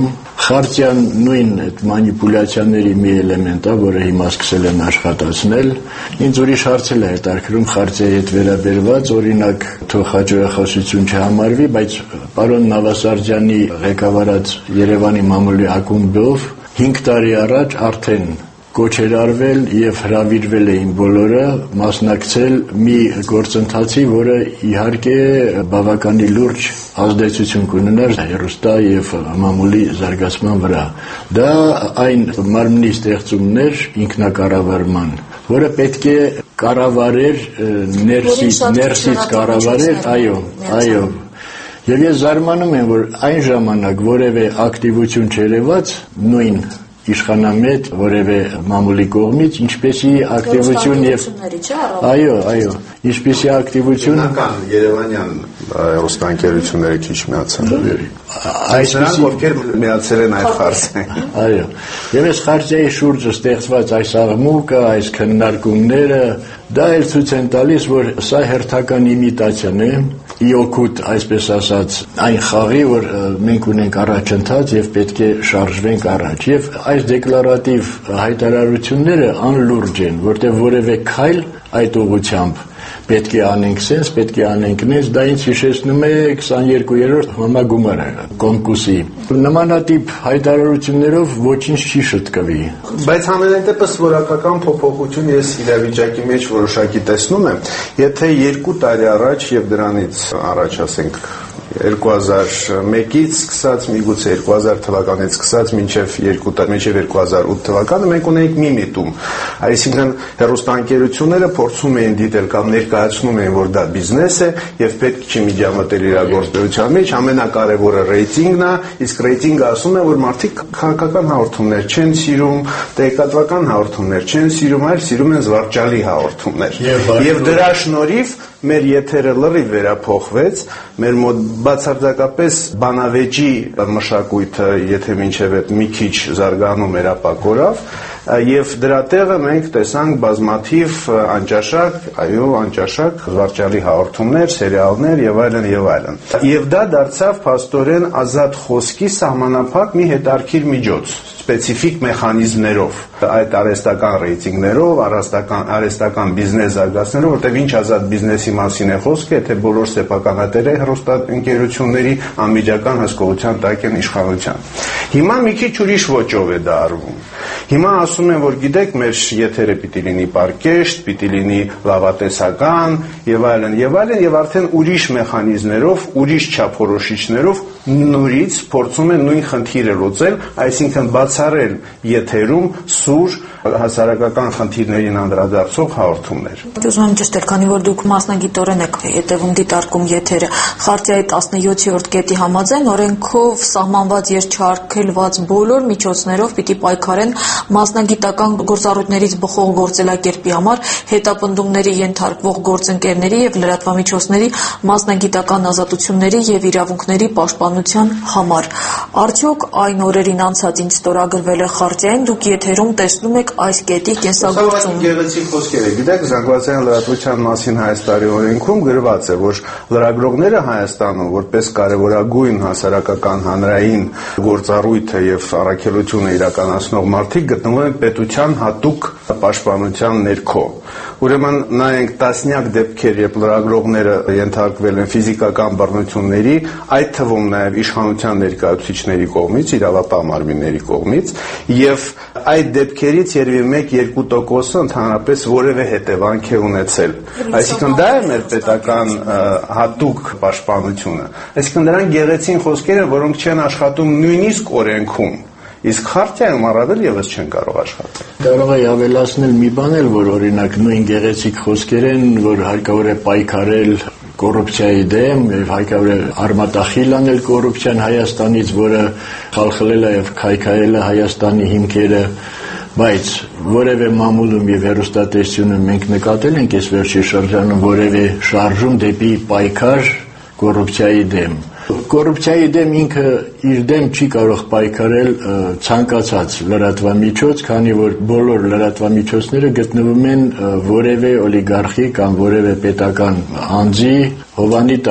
Խարտիան նույն այդ մանիպուլյացիաների մի էլեմենտ է, որը հիմա սկսել են աշխատացնել։ Ինձ ուրիշ հարց էլ է հետաքրքրում խարտիայի հետ վերաբերված, օրինակ թող հաջողախոսություն չհամարվի, բայց պարոն Նավասարդյանի ղեկավարած Երևանի մամուլի ակումբով հինգ տարի առաջ արդեն կոչ էր արվել եւ հրավիրվել էին բոլորը մասնակցել մի գործընթացի, որը իհարկե բավականին լուրջ ազդեցություն կունենար հեռուստա եւ մամուլի զարգացման վրա։ Դա այն մարմնի ստեղծումներ ինքնակառավարման, որը պետք է կառավարեր ներսից, ներսից կառավարեր, այո, այո։ Եվ ես զարմանում եմ, որ այն ժամանակ որևէ ակտիվություն չերևաց նույն իշխանամետ որևէ մամուլի կողմից, ինչպեսի ակտիվություն եւ այո, այո, ինչպեսի ակտիվություն Երևանյան հեռուստաընկերությունները քիչ միացան։ Այսինքն ովքեր միացել են այդ խարծին։ Այո։ Եվ այս խարծիայի շուրջը ստեղծված այս աղմուկը, այս քննարկումները, դա էլ ցույց են տալիս, որ սա հերթական իմիտացիան է, իօքուտ, այսպես ասած, այն խաղի, որ մենք ունենք առաջընթաց եւ պետք է շարժվենք առաջ։ Եվ այս դեկլարատիվ հայտարարությունները անլուրջ են, որտեղ որևէ քայլ այդ ուղղությամբ պետք է անենք սենց, պետք է անենք նենց, դա ինձ հիշեցնում է քսաներկուերորդ համագումարը Կոմկուսի։ Նմանատիպ հայտարարություններով ոչինչ չի շտկվի։ Բայց համենայն դեպս որակական փոփոխություն ես իրավիճակի մեջ որոշակի տեսնում եմ, եթե երկու տարի առաջ եւ դրանից առաջ ասենք երկու հազար մեկից սկսած, միգուցե երկու հազար թվականից սկսած մինչև երկու հազար ութ թվականը մենք ունենք մի միտում, այսինքն հեռուստաընկերությունները փորձում էին դիտել կամ ներկայացնում էին, որ դա բիզնես է եւ պետք չի միջամտել իրագործության մեջ, ամենակարևորը ռեյտինգն է, իսկ ռեյտինգը ասում է, որ մարդիկ քաղաքական հաղորդումներ չեն սիրում, տեղեկատվական հաղորդումներ չեն սիրում, այլ սիրում են զվարճալի հաղորդումներ։ Եվ դրա շնորհիվ մեր եթերը լրիվ վերափոխվեց, մեր մոտ բացարձակապես բանավեճի մշակույթը, եթե մինչև այդ մի քիչ զարգանում էր, ապա կորավ, եւ դրա տեղը մենք տեսանք բազմաթիվ անճաշակ, այո, անճաշակ զվարճալի հաղորդումներ, սերիալներ եւ այլն եւ այլն։ Եվ դա դարձավ փաստորեն ազատ խոսքի սահմանափակ մի հետարքիր միջոց, սպეციფიկ մեխանիզմներով, այդ արհեստական ռեյտինգներով, արհեստական արհեստական բիզնես զարգացնելով, որտեղ ինչ ազատ բիզնեսի մասին է խոսքը, եթե բոլոր սեփականատերը հեռուստաընկերությունների անմիջական հսկողության տակ են իշխանության։ Հիմա մի քիչ ուրիշ ոճով է դա արվում։ Հիմա ասում են, որ գիտեք, մեր եթերը պիտի լինի պարկեշտ, պիտի լինի լավատեսական եւ այլն եւ այլն եւ արդեն ուրիշ մեխանիզմներով, ուրիշ չափորոշիչներով նորից փորձում են նույն խնդիրը լուծել, այսինքն բացառել եթերում սուր հասարակական խնդիրներին անդրադարձող հաղորդումներ։ Ուզում եմ ճշտել, քանի որ դուք մասնագիտորեն եք հետևում դիտարկում եթերը, Խարտիայի տասնյոթերորդ կետի համաձայն օրենքով սահմանված երջարկելված բոլոր միջոցներով պիտի պայքարեն մասնագիտական գործառույթներից բխող գործելակերպի համար, հետապնդումների ենթարկվող գործընկերների եւ լրատվամիջոցների մասնագիտական ազատությունների եւ իրավունքների պաշտպանության համար։ Արդյոք այն օրերին անցած ինչ ստորագրվել է Խարտիային, դուք եթերում տեսնում եք այս կետի կենսագործում։ Գեղեցիկ խոսքեր է, գիտեք, զանգվածային լրատվության մասին Հայաստանի օրենքում գրված է, որ լրագրողները Հայաստանում որպես կարևորագույն հասարակական հանրային գործառույթը եւ առաքելությունը իրականացնող մարդիկ գտնվում են պետության հատուկ պաշտպանության ներքո։ Ուրեմն նայենք տասնյակ դեպքեր, երբ լրագրողները ենթարկվել են ֆիզիկական բռնությունների, այդ թվում նաև իշխանության ներկայացուցիչների կողմից, իրավապահ մարմինների կողմից, եւ այդ դեպքերից երևի մեկ-երկու տոկոսը ընդհանրապես որևէ հետևանք է ունեցել։ Այսինքն դա է մեր պետական հատուկ պաշտպանությունը։ Այսինքն դրանք գեղեցիկ խոսքեր են, որոնք չեն աշխատում նույնիսկ օրենքում։ Իսկ Խարտիայում առավել եւս չեն կարող աշխատել։ Կարող է ավելացնել մի բան էլ, որ օրինակ նույն գեղեցիկ խոսքեր են, որ հարկավոր է պայքարել կոռուպցիայի դեմ եւ հարկավոր է արմատախիլ անել կոռուպցիան Հայաստանից, որը խալխլել է եւ քայքայել է Հայաստանի հիմքերը, բայց որևէ մամուլում եւ հեռուստատեսությունում մենք նկատել ենք այս վերջի շրջանում որևէ շարժում դեպի պայքար կոռուպցիայի դեմ։ Կոռուպցիայի դեմ ինքը իր դեմ չի կարող պայքարել ցանկացած լրատվամիջոց, քանի որ բոլոր լրատվամիջոցները գտնվում են որևէ օլիգարխի կամ որևէ պետական անձի հովանի տակ։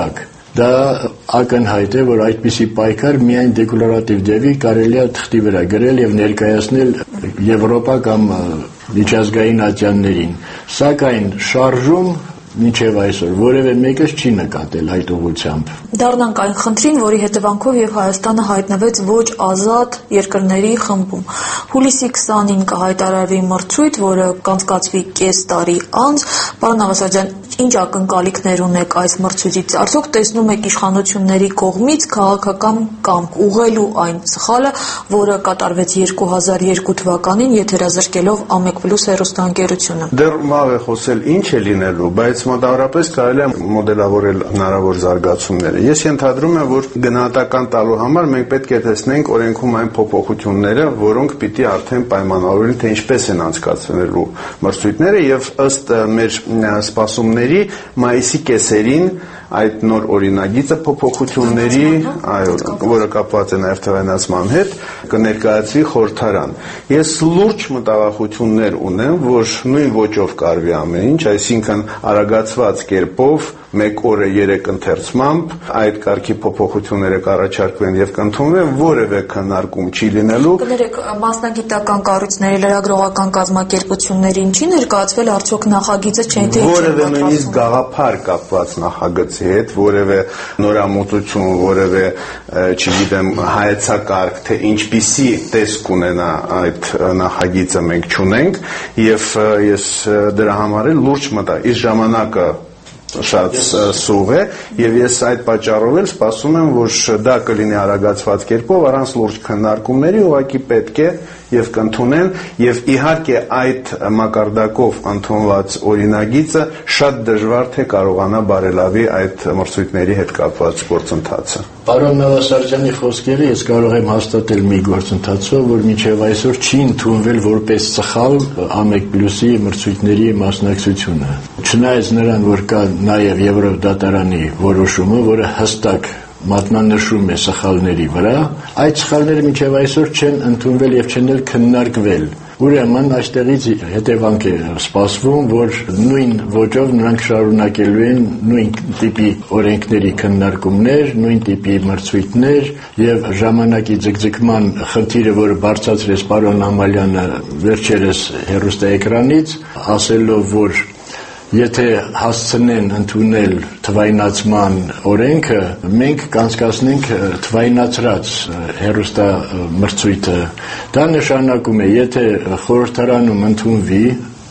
դա ակնհայտ է, որ այդպիսի պայքար միայն դեկլարատիվ ձևի կարելի է թղթի վրա գրել եւ ներկայացնել Եվրոպա կամ միջազգային ատյաններին, սակայն շարժում մինչև այսօր որևէ մեկը չի նկատել այդ ուղղությամբ։ Դառնանք այն խնդրին, որի հետևանքով եւ Հայաստանը հայտնվեց ոչ ազատ երկրների խմբում։ Հուլիսի քսանին կհայտարարվի մրցույթ, որը կանցկացվի կես տարի անց։ Պարոն Աղասարյան, ինչ ակնկալիքներ ունեք այս մրցույթից։ Արդյոք տեսնում եք իշխանությունների կողմից քաղաքական կամք ուղղելու այն սխալը, որը կատարվեց երկու հազար երկու թվականին, եթերազրկելով Ամեկ++ հեռուստաընկերությունը։ Դեռ մաղ է խոսել ինչ է լինելու, բայց մոտավորապես կարելի է մոդելավորել հնարավոր զարգացումները։ Ես ենթադրում եմ, որ գնահատական տալու համար մենք պետք է տեսնենք օրենքում այն փոփոխությունները, որոնք պիտի արդեն պայմանավորեն, թե ինչպես են անցկացվելու մրցույթները, եւ ըստ մեր սպասումների մայիսի կեսերին այդ նոր օրինագիծը փոփոխությունների, այո, որը կապված է նաև թվայնացման հետ, կներկայացվի խորհրդարան։ Ես լուրջ մտավախություններ ունեմ, որ նույն ոճով կարվի ամեն ինչ, այսինքն արագացված կերպով մեկ օրը երեք ընթերցմամբ այդ կարգի փոփոխությունները կառաջարկվեն եւ կընդունվեն, որևէ քննարկում չի լինելու։ Կներեք, մասնագիտական կառույցների, լրագրողական կազմակերպություններին չի ներկայացվել արդյոք նախագիծը չէ թե որևէ նույնիսկ գաղափար կապված նախագծի հետ, որևէ նորամուծություն, որևէ, չգիտեմ, հայեցակարգ, թե ինչպիսի տեսք ունենա այդ նախագիծը մենք չունենք, եւ ես դրա համար էլ լուրջ մտա, իսկ ժամանակը շատ սուղ է եւ ես այդ պատճառով էլ սպասում եմ, որ դա կլինի արագացված կերպով առանց լուրջ քննարկումների, ուղղակի պետք է եւ կընդունեն եւ իհարկե այդ մակարդակով ընդունված օրինագիծը շատ դժվար թե կարողանա բարելավի այդ մրցույթների հետ կապված գործընթացը։ Պարոն Նավասարդյանի խոսքերը ես կարող եմ հաստատել մի գործընթացով, որ մինչև այսօր չի ընդունվել որպես սխալ Ամեկ++-ի մրցույթների մասնակցությունը։ Չնայած նրան, որ կա նաև Եվրոդատարանի որոշումը, որը հստակ մատնանշում է սխալների վրա, այդ սխալները մինչև այսօր չեն ընդունվել եւ չեն էլ քննարկվել։ Ուրեմն այստեղից հետևանք է սպասվում, որ նույն ոճով նրանք շարունակելու են նույն տիպի օրենքների քննարկումներ, նույն տիպի մրցույթներ եւ ժամանակի ձգձգման խնդիրը, որը բարձրացրեց պարոն Ամալյանը վերջերս հեռուստաէկրանից, ասելով, որ եթե հասցնեն ընդունել թվայնացման օրենքը, մենք կանցկացնենք թվայնացրած հեռուստա մրցույթը։ Դա նշանակում է, եթե խորհրդարանում ընդունվի,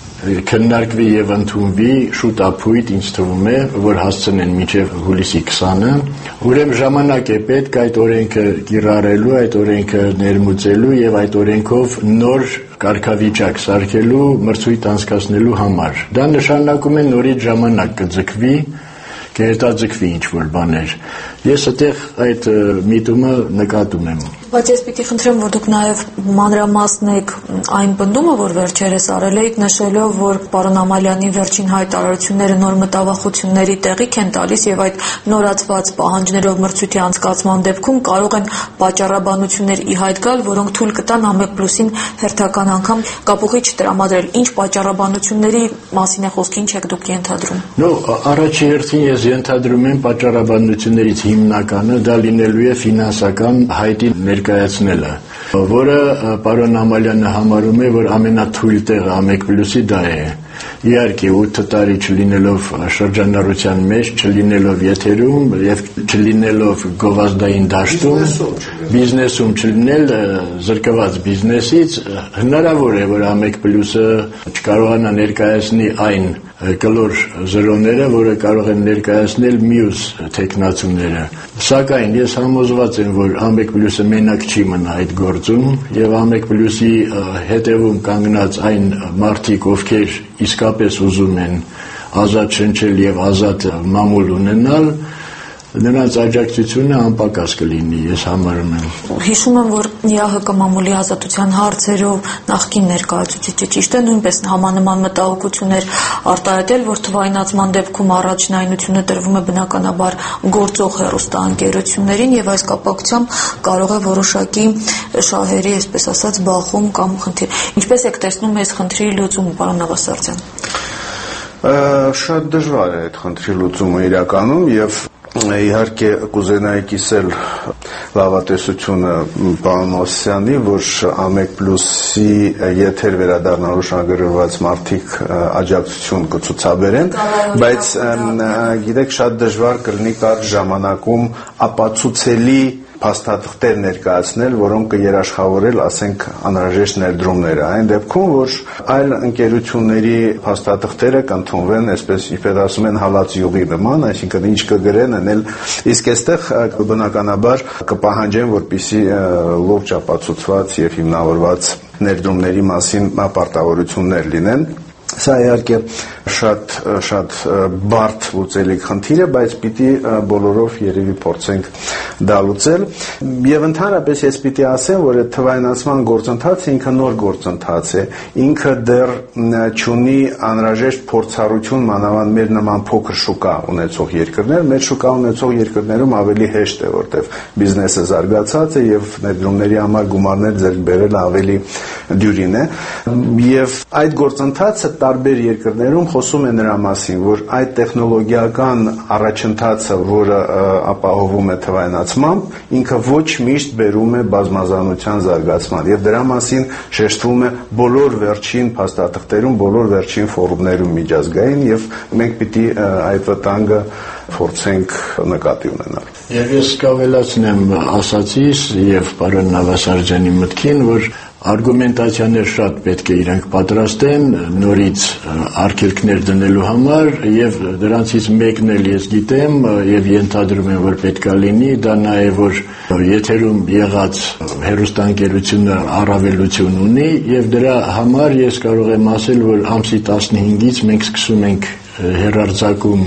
քննարկվի եւ ընդունվի շուտ ապույտ, ինձ թվում է, որ հասցնեն մինչեւ հուլիսի քսանը, ուրեմն ժամանակ է պետք այդ օրենքը կիրառելու, այդ օրենքը ներմուծելու եւ այդ օրենքով նոր կարգավիճակ սարքելու, մրցույթ անցկացնելու համար։ Դա նշանակում է նորից ժամանակ կձգվի, կհետաձգվի ինչ-որ բաներ։ Ես այդտեղ այդ միտումը նկատում եմ։ Բայց ես պիտի խնդրեմ, որ դուք նաև մանրամասնեք այն պնդումը, որ վերջերս արել եք, նշելով, որ պարոն Ամալյանի վերջին հայտարարությունները նոր մտավախությունների տեղիք են տալիս եւ այդ նորացված պահանջներով մրցույթի անցկացման դեպքում կարող են պատճառաբանություններ ի հայտ գալ, որոնք թույլ կտան Ամեկ++-ին հերթական անգամ կապուղի չտրամադրել։ Ինչ պատճառաբանությունների մասին է խոսքը, ինչ եք դուք ենթադրում։ Նո, առաջի հերթին ես ենթադրում եմ պատճառաբանություններից հիմնականը դա լինելու է ֆինանսական հայտի ներկայացնելը, որը պարոն Ամալյանը համարում է, որ ամենաթույլ տեղը Ամեկ++-ի դա է։ Իհարկե ութ տարի չլինելով շրջանառության մեջ, չլինելով եթերում եւ չլինելով գովազդային դաշտում, բիզնեսում չլինել զրկված բիզնեսից, հնարավոր է, որ Ամեկ++-ը չկարողանա ներկայացնի այն կլոր զրոները, որը կարող են ներկայացնել մյուս տեխնացուները։ Սակայն ես համոզված եմ, որ Ամեկ++-ը մենակ չի մնա այդ գործում եւ Ամեկ++-ի հետևում կանգնած այն մարդիկ, ովքեր իսկապես ուզում են ազատ շնչել եւ ազատ մամուլ ունենալ, նրանց աջակցությունը անպակաս կլինի, ես համարում եմ։ Հիշում եմ, որ ԵԱՀԿ մամուլի ազատության հարցերով նախկին ներկայացուցիչը ճիշտ է նույնպես համանման մտահոգություններ արտահայտել, որ թվայնացման դեպքում առաջնայնությունը տրվում է բնականաբար գործող հեռուստաընկերություններին եւ այս կապակցությամբ կարող է որոշակի շահերի, այսպես ասած, բախում կամ խնդիր։ Ինչպես եք տեսնում այս խնդրի լուծումը, պարոն Նավասարդյան։ Շատ դժվար է այդ խնդրի լուծումը իրականում եւ իհարկե կուզենայի կիսել լավատեսությունը պարոն Մովսիսյանի, որ Ամեկ Պլյուսի եթեր վերադառնալու շահագրգռված մարդիկ աջակցություն կցուցաբերեն, բայց գիտեք շատ դժվար կլինի կարճ ժամանակում ապացուցելի փաստաթղթեր ներկայացնել, որոնք կերաշխավորել, ասենք, անհրաժեշտ ներդրումները։ Այն դեպքում, որ այլ ընկերությունների փաստաթղթերը կընդունվեն, այսպես իբր ասում են, հալած յուղի նման, այսինքն ինչ կգրեն, անել, իսկ այստեղ բնականաբար կպահանջեն, որպեսզի լուրջ ապացուցված եւ հիմնավորված ներդրումների մասին պարտավորություններ լինեն։ Սա իհարկե շատ շատ բարդ լուծելի խնդիր է, բայց պիտի բոլորով երևի փորձենք դա լուծել։ Եվ ընդհանրապես ես պիտի ասեմ, որ այդ թվայնացման գործընթացը ինքը նոր գործընթաց է, ինքը դեռ չունի անհրաժեշտ փորձառություն, մանավանդ մեր նման փոքր շուկա ունեցող երկրներ, մեր շուկա ունեցող երկրներում ավելի հեշտ է, որտեղ բիզնեսը զարգացած է եւ ներդրումների համար գումարներ ձեռք բերել ավելի դյուրին է։ Եվ այդ գործընթացը տարբեր երկրներում խոսում է նրա մասին, որ այդ տեխնոլոգիական առաջընթացը, որը ապահովում է թվայնացմամբ, ինքը ոչ միշտ բերում է բազմազանության զարգացման եւ դրա մասին շեշտվում է բոլոր վերջին փաստաթղթերում, բոլոր վերջին ֆորումներում միջազգային եւ մենք պիտի այդ վտանգը փորձենք նկատի ունենալ։ Եվ ես կավելացնեմ ասացիս եւ պարոն Նավասարյանի մտքին, որ արգումենտացիաներ շատ պետք է իրենք պատրաստեն նորից արգելքներ դնելու համար եւ դրանցից մեկն էլ ես գիտեմ եւ ենթադրում եմ, որ պետք է լինի, դա նաեւ որ եթերում եղած հեռուստաընկերությունը առավելություն ունի եւ դրա համար ես կարող եմ ասել, որ ամսի տասնհինգից մենք սկսում ենք հեռարձակում,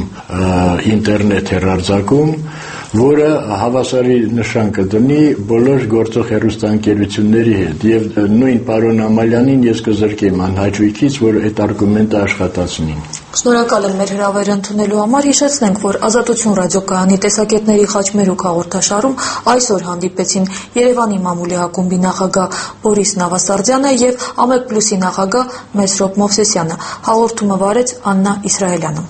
ինտերնետ հեռարձակում, որը հավասարի նշան կդնի բոլոր գործող հեռուստաընկերությունների հետ եւ նույն պարոն Ամալյանին ես կզրկեմ անհաճույքից, որ այդ արգումենտը աշխատացնի։ Շնորհակալ եմ մեր հրավերը ընդունելու համար, հիշեցնենք, որ Ազատություն ռադիոկայանի տեսակետների խաչմերուկ հաղորդաշարում այսօր հանդիպեցին Երևանի մամուլի ակումբի նախագահ Բորիս Նավասարդյանը եւ Ամեկ Պլյուսի նախագահ Մեսրոպ Մովսեսյանը։ Հաղորդումը վարեց Աննա Իսրայելյանը։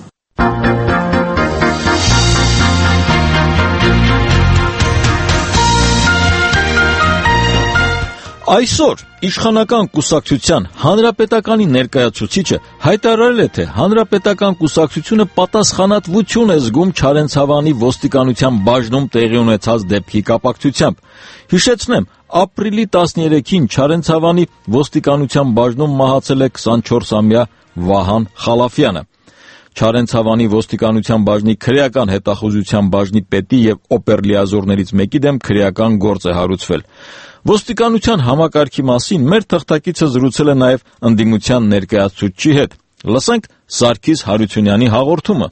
Այսօր իշխանական կուսակցության հանրապետականի ներկայացուցիչը հայտարարել է, թե հանրապետական կուսակցությունը պատասխանատվություն է զգում Չարենցավանի ոստիկանության բաժնում տեղի ունեցած դեպքի կապակցությամբ։ Հիշեցնեմ, ապրիլի տասներեքին Չարենցավանի ոստիկանության բաժնում մահացել է քսանչորսամյա Վահան Խալաֆյանը։ Չարենցավանի ոստիկանության բաժնի քրեական հետախուզության բաժնի պետի եւ օպերլիազորներից մեկի դեմ քրեական գործ է հարուցվել։ Ոստիկանության համակարգի մասին մեր թղթակիցը զրուցել է նաև ընդդիմության ներկայացուցչի հետ։ Լսենք Սարգիս Հարությունյանի հաղորդումը։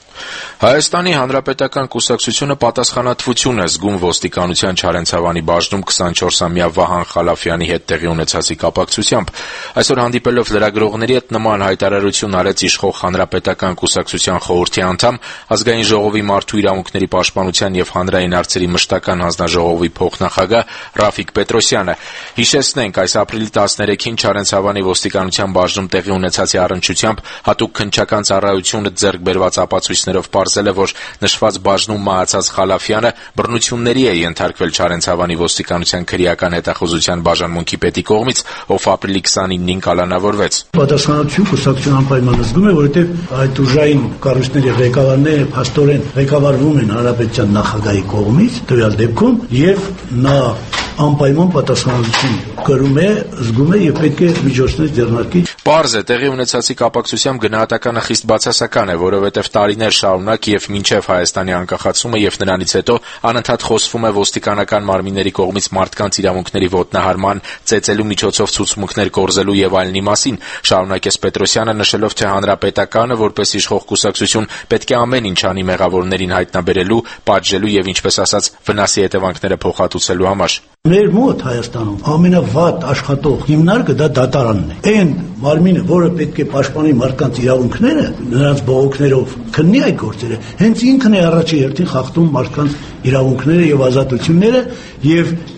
Հայաստանի Հանրապետական կուսակցությունը պատասխանատվություն է զգում ոստիկանության Չարենցավանի բաժնում քսանչորսամյա Վահան Խալաֆյանի հետ տեղի ունեցածի կապակցությամբ այսօր հանդիպելով լրագրողների հետ նման հայտարարություն արեց իշխող Հանրապետական կուսակցության խորհրդի անդամ, ազգային ժողովի մարդու իրավունքների պաշտպանության եւ հանրային հարցերի մշտական հանձնաժողովի փոխնախագահ Ռաֆիկ Պետրոսյանը։ Հիշեցնենք, այս ապրիլի տասներեքին Չարենցավանի ոստիկանության բաժնում տեղի ունեցածի առնչությամբ հատուկ քննչական ծառայությունը ձեռք բերված ապացույցներով պարզել է, որ նշված բաժնում մահացած Խալաֆյանը բռնությունների է ենթարկվել Չարենցավանի ոստիկանության քրեական հետախուզության բաժանմունքի պետի կողմից, ով ապրիլի քսանինին կալանավորվեց։ Պատասխանատվություն կուսակցության անպայման զգում է, որովհետև այդ ուժային կառույցների ղեկավարները փաստորեն ղեկավարվում են հանրապետության նախագահի կողմից, տվյալ դեպքում, եւ նա անպայման պատասխանատվություն կրում է, զգում է եւ պետք է միջոցներ ձեռնարկի։ Պարզ է, տեղի ունեցածի կապակցությամբ գնահատականը խիստ բացասական է, որովհետև տարիներ շարունակ եւ մինչեւ Հայաստանի անկախացումը եւ նրանից հետո անընդհատ խոսվում է ոստիկանական մարմինների կողմից մարդկանց իրավունքների ոտնահարման, ծեծելու միջոցով ցուցմունքներ կորզելու եւ այլնի մասին, շարունակեց Պետրոսյանը, նշելով, թե հանրապետականը որպես իշխող կուսակցություն պետք է ամեն ինչ անի մեղավորներին հայտնաբերելու, պատժելու եւ ինչպես ասած վնասի հետևանքները փոխհատուցելու համար։ Մեր մոտ Հայաստանում ամենավատ աշխատող հիմնարկը դա դատարանն է։ Այն մարմինը, որը պետք է պաշտպանի մարդկանց իրավունքները, նրանց բողոքներով քննի այդ գործերը, հենց ինքն է առաջի հերթին խախտում մարդկանց իրավունքները եւ ազատությունները եւ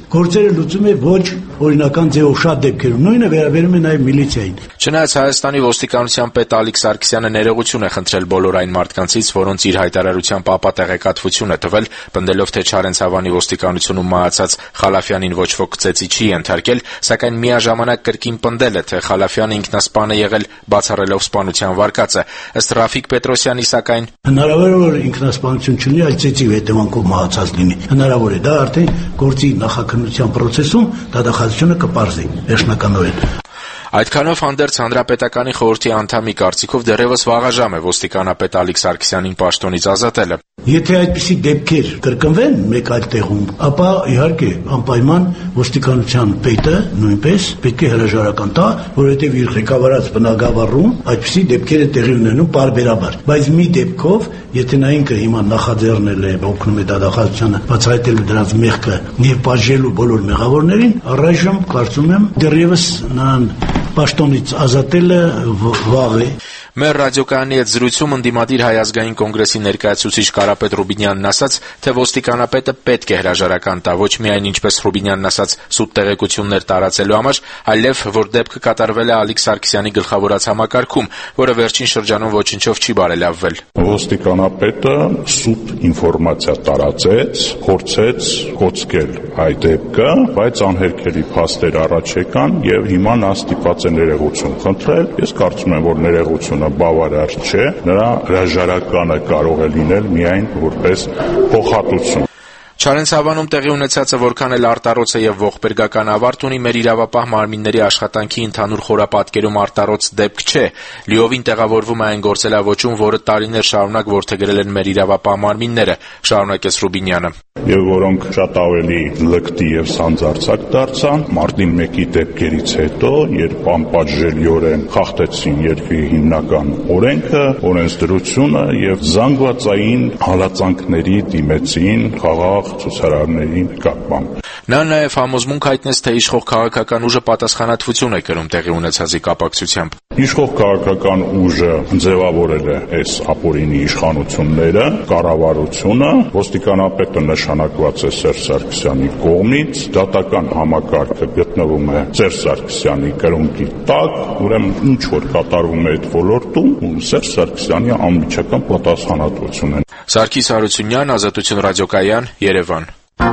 գործերը լուծում է ոչ օրինական ձևով շատ դեպքերում։ Նույնը վերաբերում է նաև միլիցիային։ Չնայած Հայաստանի ոստիկանության պետ Ալիկ Սարգսյանը ներողություն է խնդրել բոլոր այն մարդկանցից, որոնց իր հայտարարությամբ ապա տեղեկատվություն է տվել, պնդելով, թե Չարենցավանի ոստիկանությունում մահացած Խալաֆյանին ոչ ոք ծեծի չի ենթարկել, սակայն միաժամանակ կրկին պնդել է, թե Խալաֆյանը ինքնասպան է եղել, բացառելով սպանության վարկածը։ Ըստ Ռաֆիկ Պետրոսյանի, սակայն հնարավոր է, որ ինքնասպանություն չլինի, այլ ծեծի հետևանքով մահացած լինի։ Հնարավոր է, դա արդեն գործի նախաքննության process-ում դատախազությունը կպարզի վերջնականորեն։ Այդքանով հանդերձ Հանրապետականի խորհրդի անդամի կարծիքով դեռևս վաղաժամ է ոստիկանապետ Ալիկ Սարգսյանին պաշտոնից ազատելը։ Եթե այդպիսի դեպքեր կրկնվեն մեկ այլ տեղում, ապա իհարկե անպայման ոստիկանության պետը նույնպես պետք է հրաժարական տա, որովհետև իր ղեկավարած բնագավառում այդպիսի դեպքեր է տեղի ունենում պարբերաբար։ Բայց մի դեպքով, եթե նա ինքը հիմա նախաձեռնել է, օգնում է դատախազությանը բացահայտելու դրանց մեղքը եւ բաժելու բոլոր մեղավորներին, առայժմ կարծում եմ դեռևս նրան պաշտոնից ազատելը վաղ է։ Մեր ռադիոկայանի հետ զրույցում ընդդիմադիր Հայ ազգային կոնգրեսի ներկայացուցիչ Կարապետ Ռուբինյանն ասաց, թե ոստիկանապետը պետք է հրաժարական տա ոչ միայն ինչպես Ռուբինյանն ասաց սուտ տեղեկություններ տարածելու համար, այլև որ դեպքը կատարվել է Ալիկ Սարգսյանի գլխավորած համակարգում, որը վերջին շրջանում ոչնչով չի բարելավվել։ Ոստիկանապետը սուտ ինֆորմացիա տարածեց, փորձեց կոծկել այդ դեպքը, բայց անհերքելի փաստեր առաջ եկան եւ հիմա նա ստիպված է ներողություն խնդրել։ Ես կարծում եմ, որ ներողությունը բավարար չէ, նրա հրաժարականը կարող է լինել միայն որպես փոխհատուցում։ Չարենցավանում տեղի ունեցածը որքան էլ արտառոց է եւ ողբերգական ավարտ ունի, մեր իրավապահ մարմինների աշխատանքի ընդհանուր խորապատկերում արտառոց դեպք չէ։ Լիովին տեղավորվում է այն գործելավոճում, որը տարիներ շարունակ որդեգրել են մեր իրավապահ մարմինները, շարունակեց Ռուբինյանը։ Եվ որոնք շատ ավելի լկտի եւ սանձարձակ դարձան մարտի մեկի դեպքերից հետո, երբ անպատժելիորեն խախտեցին երկրի հիմնական օրենքը, օրենսդրությունը եւ զանգվածային հալածանքների դիմեցին խաղաղ ցուցարարների նկատմամբ։ Նա նաև համոզմունք հայտնեց, թե իշխող քաղաքական ուժը պատասխանատվություն է կրում տեղի ունեցածի կապակցությամբ։ Իշխող քաղաքական ուժը ձևավորել է այս ապօրինի իշխանությունները, կառավարությունը, ոստիկանապետը նշանակված է Սերժ Սարգսյանի կողմից, դատական համակարգը գտնվում է Սերժ Սարգսյանի կրունկի տակ, ուրեմն ինչ որ կատարվում է այդ ոլորտում, Սերժ Սարգսյանի անմիջական պատասխանատվությունն է։ Սարգիս Հարությունյան, Ազատություն ռադիոկայան, Երևան։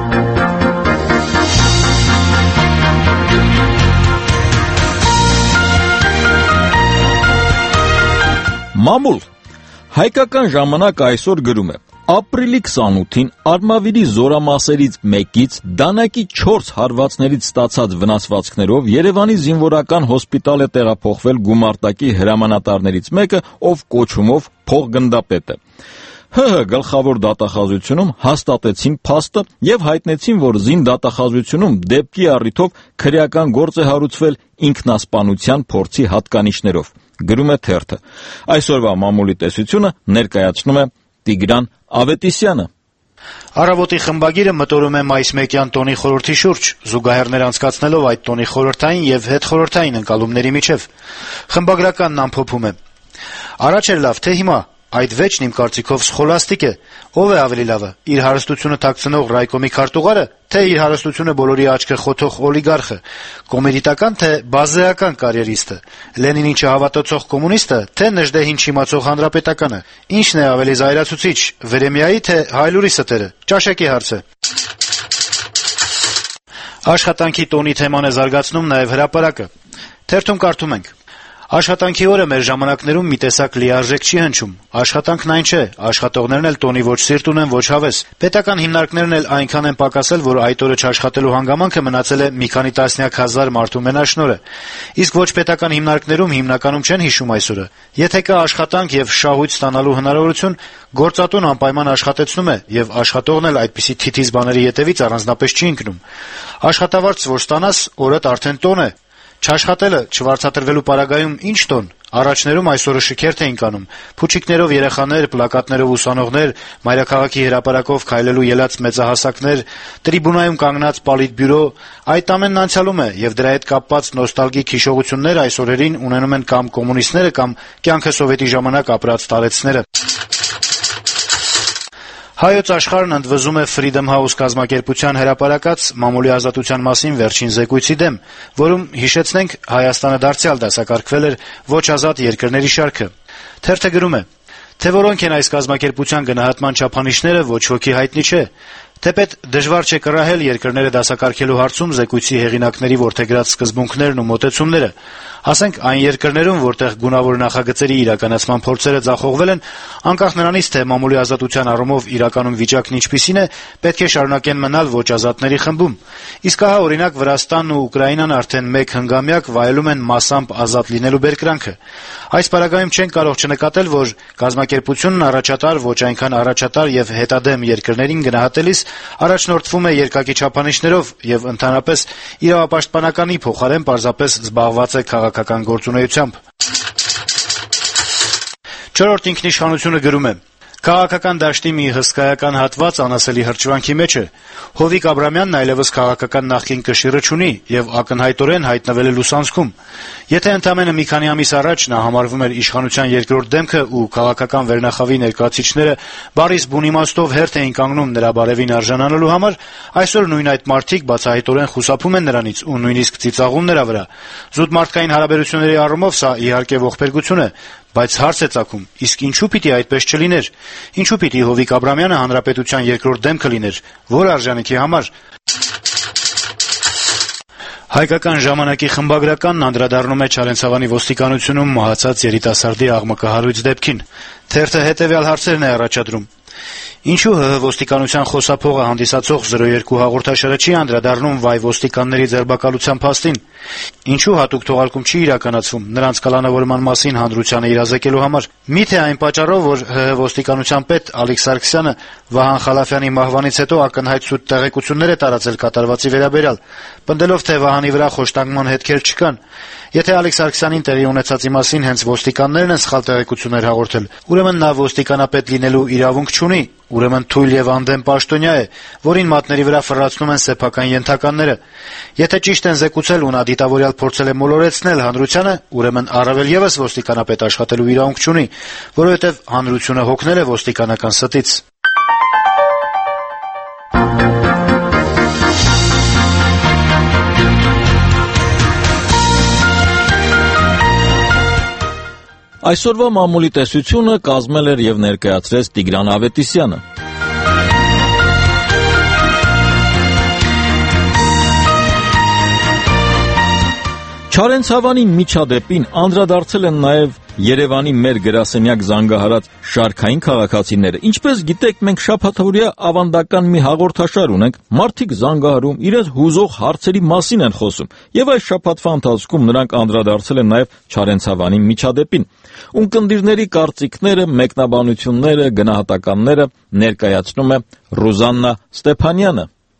Մամուլ, հայկական ժամանակ այսօր գրում է. ապրիլի քսանութին Արմավիրի զորամասերից մեկից դանակի չորս հարվածներից ստացած վնասվածքներով Երևանի զինվորական հոսպիտալ է տեղափոխվել գումարտակի հրամանատարներից մեկը, ով կոչումով փոխգնդապետ է։ ՀՀ գլխավոր դատախազությունում հաստատեցին փաստը եւ հայտնեցին, որ զին դատախազությունում դեպքի առիթով քրեական գործ է հարուցվել ինքնասպանության փորձի հատկանիշներով։ Գրում է թերթը։ Այսօրվա մամուլի տեսությունը ներկայացնում է Տիգրան Ավետիսյանը։ Առավոտի խմբագիրը մտորում է մայիսմեկյան տոնի խորհրդի շուրջ, զուգահեռներ անցկացնելով այդ տոնի խորհրդային եւ հետխորհրդային ընկալումների միջև։ Խմբագրականն ամփոփում է. Առաջ էր լավ, թե հիմա այդ վեճն իմ կարծիքով սխոլաստիկ է։ Ով է ավելի լավը՝ իր հարստությունը թաքցնող ռայկոմի քարտուղարը, թե իր հարստությունը բոլորի աչքը խոթող օլիգարխը, կոմերիտական թե բազեական կարիերիստը, Լենինին չհավատացող կոմունիստը, թե Նժդեհին չիմացող հանրապետականը։ Ինչն է ավելի զայրացուցիչ՝ Վերեմիայի թե Հայլուրի ստերը։ Ճաշակի հարց է։ Աշխատանքի տոնի թեման է զարգացնում նաև հրապարակը։ Թերթում կարդում ենք. Աշխատանքի օրը մեր ժամանակներում մի տեսակ լիարժեք չի հնչում։ Աշխատանքն այն չէ, աշխատողներն էլ տոնի ոչ սիրտ ունեն, ոչ հավես։ Պետական հիմնարկներն էլ այնքան են պակասել, որ այդ օրը չաշխատելու հանգամանքը մնացել է մի քանի տասնյակ հազար մարդու մենաշնորհը։ Իսկ ոչ պետական հիմնարկներում հիմնականում չեն հիշում այսօրը։ Եթե կա աշխատանք եւ շահույթ ստանալու հնարավորություն, գործատուն անպայման աշխատեցնում է եւ աշխատողն էլ այդպիսի թիթիզ բաների ետևից առանձնապես չի ընկնում։ Աշխատավարձ որ ստանաս, օրդ արդեն տոն է։ Չաշխատելը, չվարձատրվելու պարագայում ինչ տոն։ Առաջներում այսօրը շքերթ էին կանում։ Փուչիկներով երեխաներ, պլակատներով ուսանողներ, մայրաքաղաքի հրապարակով քայլելու ելած մեծահասակներ, տրիբունայում կանգնած պոլիտբյուրո, այդ ամենն անցյալում է եւ դրա հետ կապված նոստալգիկ հիշողություններ այս օրերին ունենում են կամ կոմունիստները, կամ կյանքը սովետի ժամանակ ապրած տարեցները։ Հայոց աշխարհն ընդվզում է Freedom House կազմակերպության հրապարակած մամուլի ազատության մասին վերջին զեկույցի դեմ, որում, հիշեցնենք, Հայաստանը դարձյալ դասակարգվել էր ոչ ազատ երկրների շարքը։ Թերթը գրում է. թե որոնք են այս կազմակերպության գնահատման չափանիշները, ոչ ոքի հայտնի չէ։ Թեպետ դժվար չէ կռահել երկրները դասակարգելու հարցում զեկույցի հեղինակների որդեգրած սկզբունքներն ու մոտեցումները։ Ասենք, այն երկրներում, որտեղ գունավոր նախագծերի իրականացման փորձերը ձախողվել են, անկախ նրանից, թե մամուլի ազատության առումով իրականում վիճակն ինչպիսին է, պետք է շարունակեն մնալ ոչ ազատների խմբում։ Իսկ ահա, օրինակ, Վրաստանն ու Ուկրաինան արդեն մեկ հնգամյակ վայելում են մասամբ ազատ լինելու բերկրանքը։ Այս պարագայում չենք կարող չնկատել, որ կազմակերպությունն առաջատար, ոչ այնքան առաջատար եւ հետադեմ երկրներին գնահատելիս առաջնորդվում է երկակի չափանիշներով եւ ընդհանրապես իրավապաշտպանականի փոխարեն պարզապես զբաղված է քաղաքական գործունեությամբ։ Չորրորդ ինքնիշխանությունը գրում է. Քաղաքական դաշտի մի հսկայական հատված անասելի հրճվանքի մեջ է։ Հովիկ Աբրամյանն այլևս քաղաքական նախկին կշիռը չունի եւ ակնհայտորեն հայտնվել է լուսանցքում։ Եթե ընդամենը մի քանի ամիս առաջ նա համարվում էր իշխանության երկրորդ դեմքը ու քաղաքական վերնախավի ներկայացուցիչները բարիս բուն իմաստով հերթ էին կանգնում նրա բարևին արժանանալու համար, այսօր նույն այդ մարդիկ բացահայտորեն խուսափում են նրանից ու նույնիսկ ծիծաղում նրա վրա։ Զուտ մարդկային հարաբերությունների առումով սա իհարկե ողբերգություն է, բայց հարց է ծագում, իսկ ինչու պիտի այդպես չլիներ։ Ինչու պիտի Հովիկ Աբրամյանը հանրապետության երկրորդ դեմքը լիներ, որ արժանիքի համար։ Հայկական ժամանակի խմբագրականն անդրադառնում է Չարենցավանի ոստիկանությունում մահացած երիտասարդի աղմկահարույց դեպքին։ Թերթը հետևյալ հարցերն է առաջադրում. Ինչու ՀՀ ոստիկանության խոսափողը հանդիսացող զրո երկու հաղորդաշարը չի անդրադառնում վայ ոստիկանների ձերբակալության փաստին։ Ինչու հատուկ թողարկում չի իրականացվում նրանց կալանավորման մասին հանրությանը իրազեկելու համար։ Միթե այն պատճառով, որ ՀՀ ոստիկանության պետ Ալիկ Սարգսյանը Վահան Խալաֆյանի մահվանից հետո ակնհայտ սուտ տեղեկություններ է տարածել կատարվածի վերաբերյալ, պնդելով, թե Վահանի վրա խոշտանգման հետքեր չկան։ Եթե Ալիկ Սարգսյանին տեղի ունեցածի մասին հենց ոստիկաններն են սխալ տեղեկություններ հաղորդել, ուրեմն նա ոստիկանապետ լինելու իրավունք չունի, ուրեմն թույլ եւ անդեմ պաշտոնյա է, որին մատների վրա ֆռացնում են սեփական ենթականները։ Եթե ճիշտ են զեկուցել ու նա դիտավորյալ փորձել է մոլորեցնել հանրությանը, ուրեմն առավել եւս ոստիկանապետ աշխատելու իրավունք չունի, որովհետեւ հանրությունը հոգնել է ոստիկանական ստից։ Այսօրվա մամուլի տեսությունը կազմել էր եւ ներկայացրեց Տիգրան Ավետիսյանը։ Չարենցավանի միջադեպին անդրադարձել են նաև Երևանի մեր գրասենյակ զանգահարած շարքային քաղաքացիները։ Ինչպես գիտեք, մենք շաբաթօրյա ավանդական մի հաղորդաշար ունենք, մարդիկ զանգահարում իրենց հուզող հարցերի մասին են խոսում, եւ այս շաբաթվա ընթացքում նրանք անդրադարձել են նաև Չարենցավանի միջադեպին։ Ունկնդիրների կարծիքները, մեկնաբանությունները, գնահատականները ներկայացնում է Ռուզաննա Ստեփանյանը։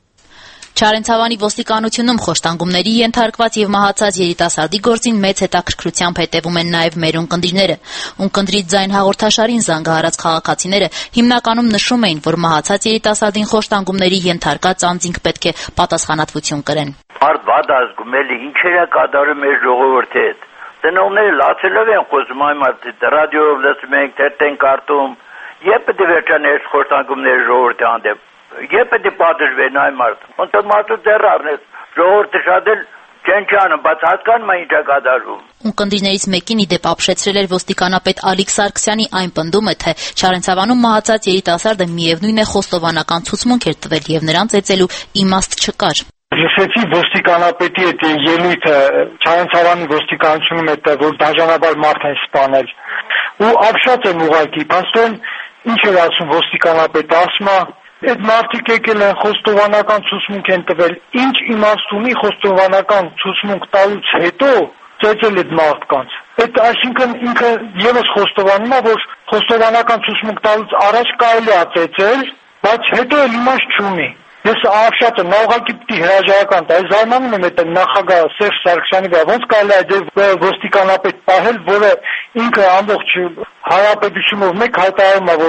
Չարենցավանի ոստիկանությունում խոշտանգումների ենթարկված եւ մահացած երիտասարդի գործին մեծ հետաքրքրությամբ հետևում են նաեւ մեր ունկնդիրները։ Ունկնդրից ձայն հաղորդաշարին զանգահարած քաղաքացիները հիմնականում նշում էին, որ մահացած երիտասարդին խոշտանգումների ենթարկած անձինք պետք է պատասխանատվություն կրեն։ Մարդ վատ ազգում էլի ինչեր է կատարում մեր ժողովրդի հետ։ Ծնողները լացելով են խոսում այն մարդի, ռադիոյով լսում ենք, թերթ են կարդում, երբ պետք է վերջանա այս խոշտանգումները ժողովրդի հանդեպ։ Երբ պետք է պատժվեն այն մարդը։ Ոնց որ մարդու դեռ առնես, ժողովուրդը շատ էլ չեն չանում, բայց հասկանում են ինչ է կատարվում։ Ունկնդիրներից մեկին ի դեպ ապշեցրել էր ոստիկանապետ Ալիկ Սարգսյանի այն պնդումը, թե Չարենցավանում մահացած երիտասարդը միևնույն է խոստովանական ցուցմունք էր տվել եւ նրան ծեծելու իմաստ չկար։ Լսեցի ոստիկանապետի այդ ելույթը Չարենցավանի ոստիկանությունում այդ որ դաժանաբար մարդ են սպանել ու ապշած եմ ուղղակի, փաստորեն ինչ էր ասում ոստիկանապետը, ասում է այդ մարդիկ եկել են խոստովանական ցուցմունք են տվել, ինչ իմաստ ունի խոստովանական ցուցմունք տալուց հետո ծեծել այդ մարդկանց։ Այդ այսինքն ինքը եւս խոստովանում է, որ խոստովանական ցուցմունք տալուց առաջ կարելի է ծեծել, բայց հետո էլ իմաստ չունի։ Ես ապշած եմ, նա ուղղակի պիտի հրաժարական տա։ Ես զարմանում եմ այդ նախագահ Սերժ Սարգսյանի վրա, ոնց կարելի է այդ ոստիկանապետ պահել, որը ինքը ամբողջ հանրապետությունով մեկ հայտարարում է, որ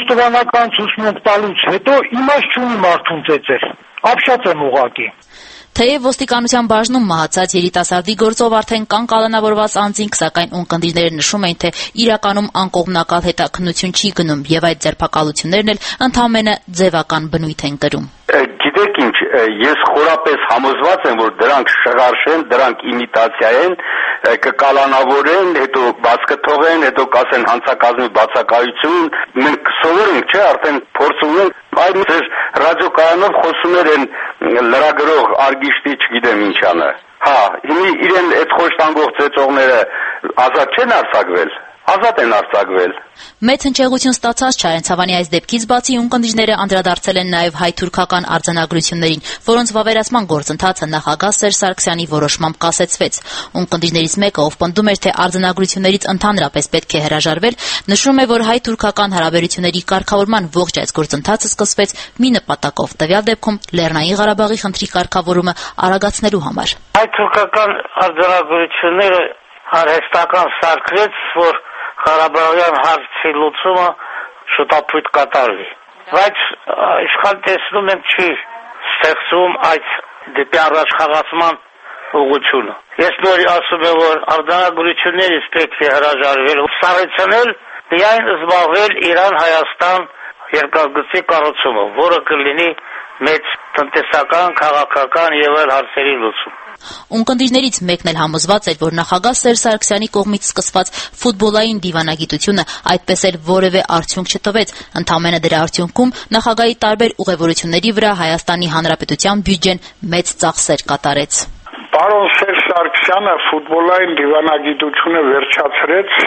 խոստովանական ցուցմունք տալուց հետո իմաստ չունի մարդուն ծեծել։ Ապշած եմ ուղղակի։ Թեև ոստիկանության բաժնում մահացած երիտասարդի գործով արդեն կան կալանավորված անձինք, սակայն ունկնդիրները նշում են, թե իրականում անկողմնակալ հետաքննություն չի գնում եւ այդ ձերբակալություններն էլ ընդամենը ձևական բնույթ են կրում։ Գիտեք ինչ, ես խորապես համոզված եմ, որ դրանք շղարշ են, դրանք իմիտացիա են, կկալանավորեն, հետո բաց կթողեն, հետո կասեն հանցակազմի բացակայություն, մենք սովորենք, չէ, արդեն փորձում ենք, այլ ձեր ռադիոկայանով խոսումներ են լրագրող Արգիշտի, չգիտեմ ինչանը։ Հա, հիմի իրեն այդ խոշտանգող ծեծողները ազատ չեն արձակվել։ Ազատ են արձակվել։ Մեծ հնչեղություն ստացած Չարենցավանի այս դեպքից բացի ունկնդիրները անդրադարձել են նաև հայ-թուրքական արձանագրություններին, որոնց վավերացման գործընթացը նախագահ Սերժ Սարգսյանի որոշմամբ կասեցվեց։ Ունկնդիրներից մեկը, ով պնդում էր, թե արձանագրություններից ընդհանրապես պետք է հրաժարվել, նշում է, որ հայ-թուրքական հարաբերությունների կարգավորման ողջ այս գործընթացը սկսվեց մի նպատակով, տվյալ դեպքում Լեռնային Ղարաբաղի խնդրի կարգավորումը արագացնելու համար։ Հայ-թուրքական արձանագրությունները արհեստական սարքվեց, որ Ղարաբաղյան հարցի լուծումը շուտապույտ կատարվի, բայց իշխան տեսնում եմ չի ստեղծվում այդ դեպի առաջխաղացման ուղղությունը։ Ես նորի ասում եմ, որ արձանագրություններից պետք է հրաժարվել, սառեցնել, միայն զբաղվել Իրան-Հայաստան երկաթգծի կառուցումը, որը կլինի մեծ տնտեսական, քաղաքական եւ այլ հարցերի լուծում։ Ունկնդիրներից մեկն էլ համոզված էր, որ նախագահ Սերժ Սարգսյանի կողմից սկսված ֆուտբոլային դիվանագիտությունը այդպես էլ որևէ արդյունք չտվեց։ Ընդամենը դրա արդյունքում նախագահի տարբեր ուղևորությունների վրա Հայաստանի Հանրապետության բյուջեն մեծ ծախսեր կատարեց։ Պարոն Սերժ Սարգսյանը ֆուտբոլային դիվանագիտությունը վերջացրեց,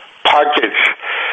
փակեց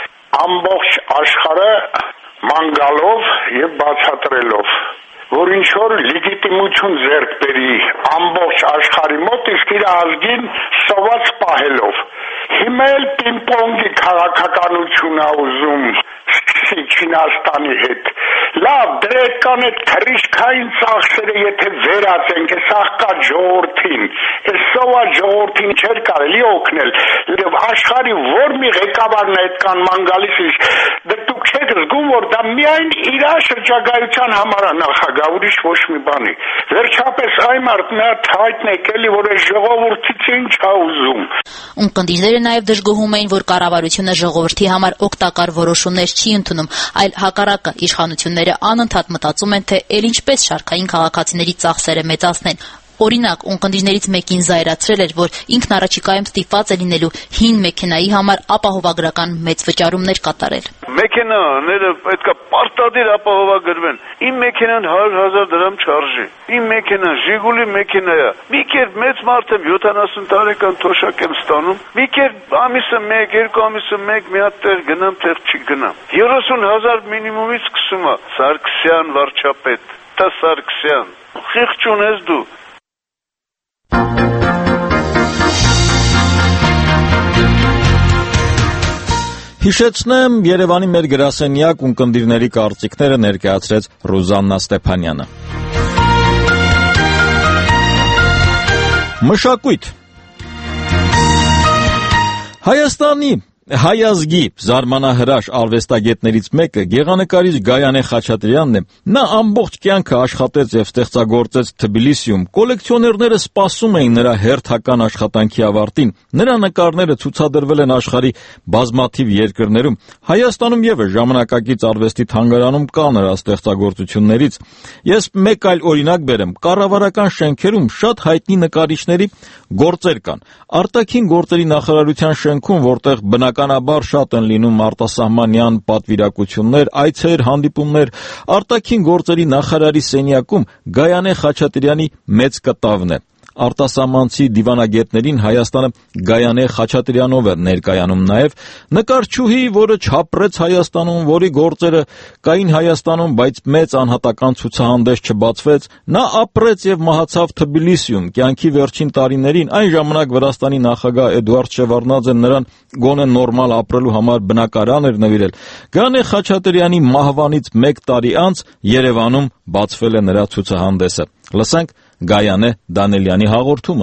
ամբողջ աշխարհը ման գալով եւ բացատրելով, որ ինչ որ լեգիտիմություն ձեռք բերի ամբողջ աշխարհի մոտ, իսկ իր ազգին սոված պահելով։ Հիմա էլ պինգ-պոնգի քաղաքականություն ա ուզում սկսի Չինաստանի հետ։ Լավ, դրական այդ թռիչքային ծախսերը եթե վերածենք, այս աղքատ ժողովրդին, այս սոված ժողովրդին չէր կարելի օգնել։ Եվ աշխարհի որ մի ղեկավարն այդքան ման գալիս է, դուք չեք զգում, որ դա միայն իր շրջագայության համար է նախագահ, ուրիշ ոչ մի բանի։ Վերջապես այն մարդն է հայտն եկելի, որ այս ժողովրդից ինչ ա ուզում։ Ունկնդիրները նաև դժգոհում էին, որ կառավարությունը ժողովրդի համար օգտակար որոշումներ չի ընդունում, այլ հակառակը իշխանությունները անընդհատ մտածում են, թե ել ինչպես շարքային քաղաքացիների ծախսերը մեծացնեն։ Օրինակ, ունկնդիրներից մեկին զայրացրել էր, որ ինքն առաջիկայում ստիպված է լինելու հին մեքենայի համար ապահովագրական մեծ վճարումներ կատարել։ Մեքենաները պետքա պարտադիր ապահովագրվեն։ Իմ մեքենան հարյուր հազար դրամ չարժի։ Իմ մեքենան Ժիգուլի մեքենա է։ Մի կերպ մեծ մարդ եմ, յոթանասուն տարեկան թոշակ եմ ստանում։ Մի կերպ ամիսը մեկ, երկու ամիսը մեկ մի հատ տեղ գնամ, տեղ չի գնամ։ երեսուն հազար մինիմումից սկսում է Սարգսյան վարչապետ, տա Սարգսյան։ Խիղճ ունես դու։ Հիշեցնեմ, Երևանի մեր գրասենյակ ունկնդիրների կարծիքները ներկայացրեց Ռուզաննա Ստեփանյանը։ Մշակույթ Հայաստանի հայազգի զարմանահրաշ արվեստագետներից մեկը գեղանկարիչ Գայանե Խաչատրյանն է։ Նա ամբողջ կյանքը աշխատեց եւ ստեղծագործեց Թբիլիսիում։ Կոլեկցիոներները սպասում էին նրա հերթական աշխատանքի ավարտին։ Նրա նկարները ցուցադրվել են աշխարհի բազմաթիվ երկրներում։ Հայաստանում եւս ժամանակակից արվեստի թանգարանում կա նրա ստեղծագործություններից։ Ես մեկ այլ օրինակ բերեմ։ Կառավարական շենքերում շատ հայտնի նկարիչների գործեր կան։ Արտաքին գործերի նախարարության շենքում, որտեղ բնականաբար շատ են լինում արտասահմանյան պատվիրակություններ, այցեր, հանդիպումներ, արտաքին գործերի նախարարի սենյակում Գայանե Խաչատրյանի մեծ կտավն է։ Արտասահմանցի դիվանագետներին Հայաստանը Գայանե Խաչատրյանով է ներկայանում նաև նկարչուհի, որը չապրեց Հայաստանում, որի գործերը կային Հայաստանում, բայց մեծ անհատական ցուցահանդես չբացվեց, նա ապրեց եւ մահացավ Թբիլիսիում կյանքի վերջին տարիներին, այն ժամանակ Վրաստանի նախագահ Էդուարդ Շևարդնաձեն նրան գոնե նորմալ ապրելու համար բնակարան էր նվիրել։ Գայանե Խաչատրյանի մահվանից մեկ տարի անց Երևանում բացվել է նրա ցուցահանդեսը։ Լսենք Գայանե Դանելյանի հաղորդումը։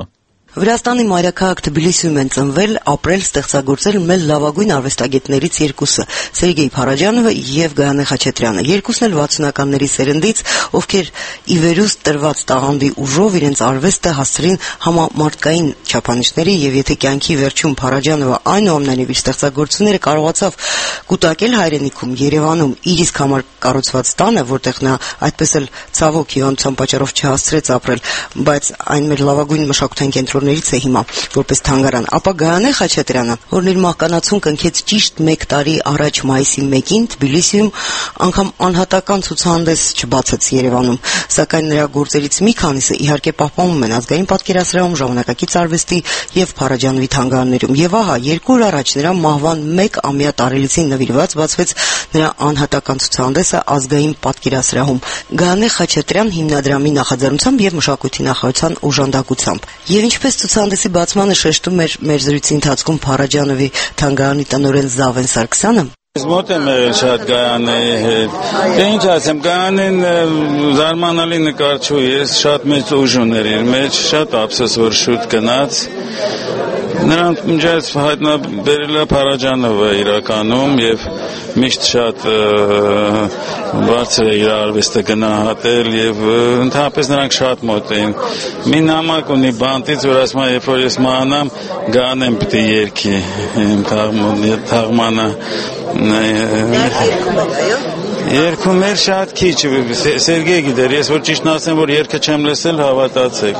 Վրաստանի մայրաքաղաք Թբիլիսիում են ծնվել, ապրել, ստեղծագործել մեր լավագույն արվեստագետներից երկուսը՝ Սերգեյ Փարաջանովը եւ Գայանե Խաչատրյանը։ Երկուսն էլ վաթսունականների սերնդից, ովքեր ի վերուստ տրված տաղանդի ուժով իրենց արվեստը հասցրին համամարտկային չափանիշների, եւ եթե կյանքի վերջում Փարաջանովը այնուամենայնիվ իր ստեղծագործությունները կարողացավ կուտակել հայրենիքում Երևանում իր իսկ համար կառուցված տանը, որտեղ նա այդպես էլ ցավոք հիվանդության պատճառով չհասցրեց ապրել, բայց այն մեր լավագույն մշակութային կենտրոններից է հիմա որպես թանգարան, ապա Գայանե Խաչատրյանը, որն իր մահկանացուն կնքեց ճիշտ մեկ տարի առաջ մայիսի մեկին Թբիլիսիում, անգամ անհատական ցուցահանդես չբացեց Երևանում, սակայն նրա գործերից մի քանիսը իհարկե պահպանվում են Ազգային պատկերասրահում, Ժամանակակից արվեստի եւ Փարաջանովի թանգարաններում։ Եվ ահա երկու օր առաջ նրա մահվան մեկ ամյա տարելիցին նվիրված բացվեց նրա անհատական ցուցահանդեսը Ազգային պատկերասրահում Գայանե Խաչատրյան հիմնադրամի նախաձեռնությամբ եւ մշակույթի նախարարության օժանդակությամբ։ Եվ ինչպես ցուցահանդեսի բացմանը շեշտում էր մեր զրույցի ընթացքում Փարաջանովի թանգարանի տնօրեն Զավեն Սարգսյանը, Մոտ եմ եղել շատ Գայանեի հետ։ Դե ինչ ասեմ, Գայանեն զարմանալի նկարչու է, շատ մեծ ուժ ուներ իր մեջ, շատ ափսոս որ շուտ գնաց։ Նրան մինչև հայտնաբերել է Փարաջանովը իրականում եւ միշտ շատ բարձր է իր արվեստը գնահատել եւ ընդհանրապես նրանք շատ մոտ էին։ Մի նամակ ունի բանտից, որ ասում է, երբ որ ես մահանամ, Գայանեն պիտի երգի իմ թաղմանը։ Երգում էր շատ քիչ, Սերգեյ գիտեր, ես որ ճիշտն ասեմ, որ երգը չեմ լսել, հավատացեք։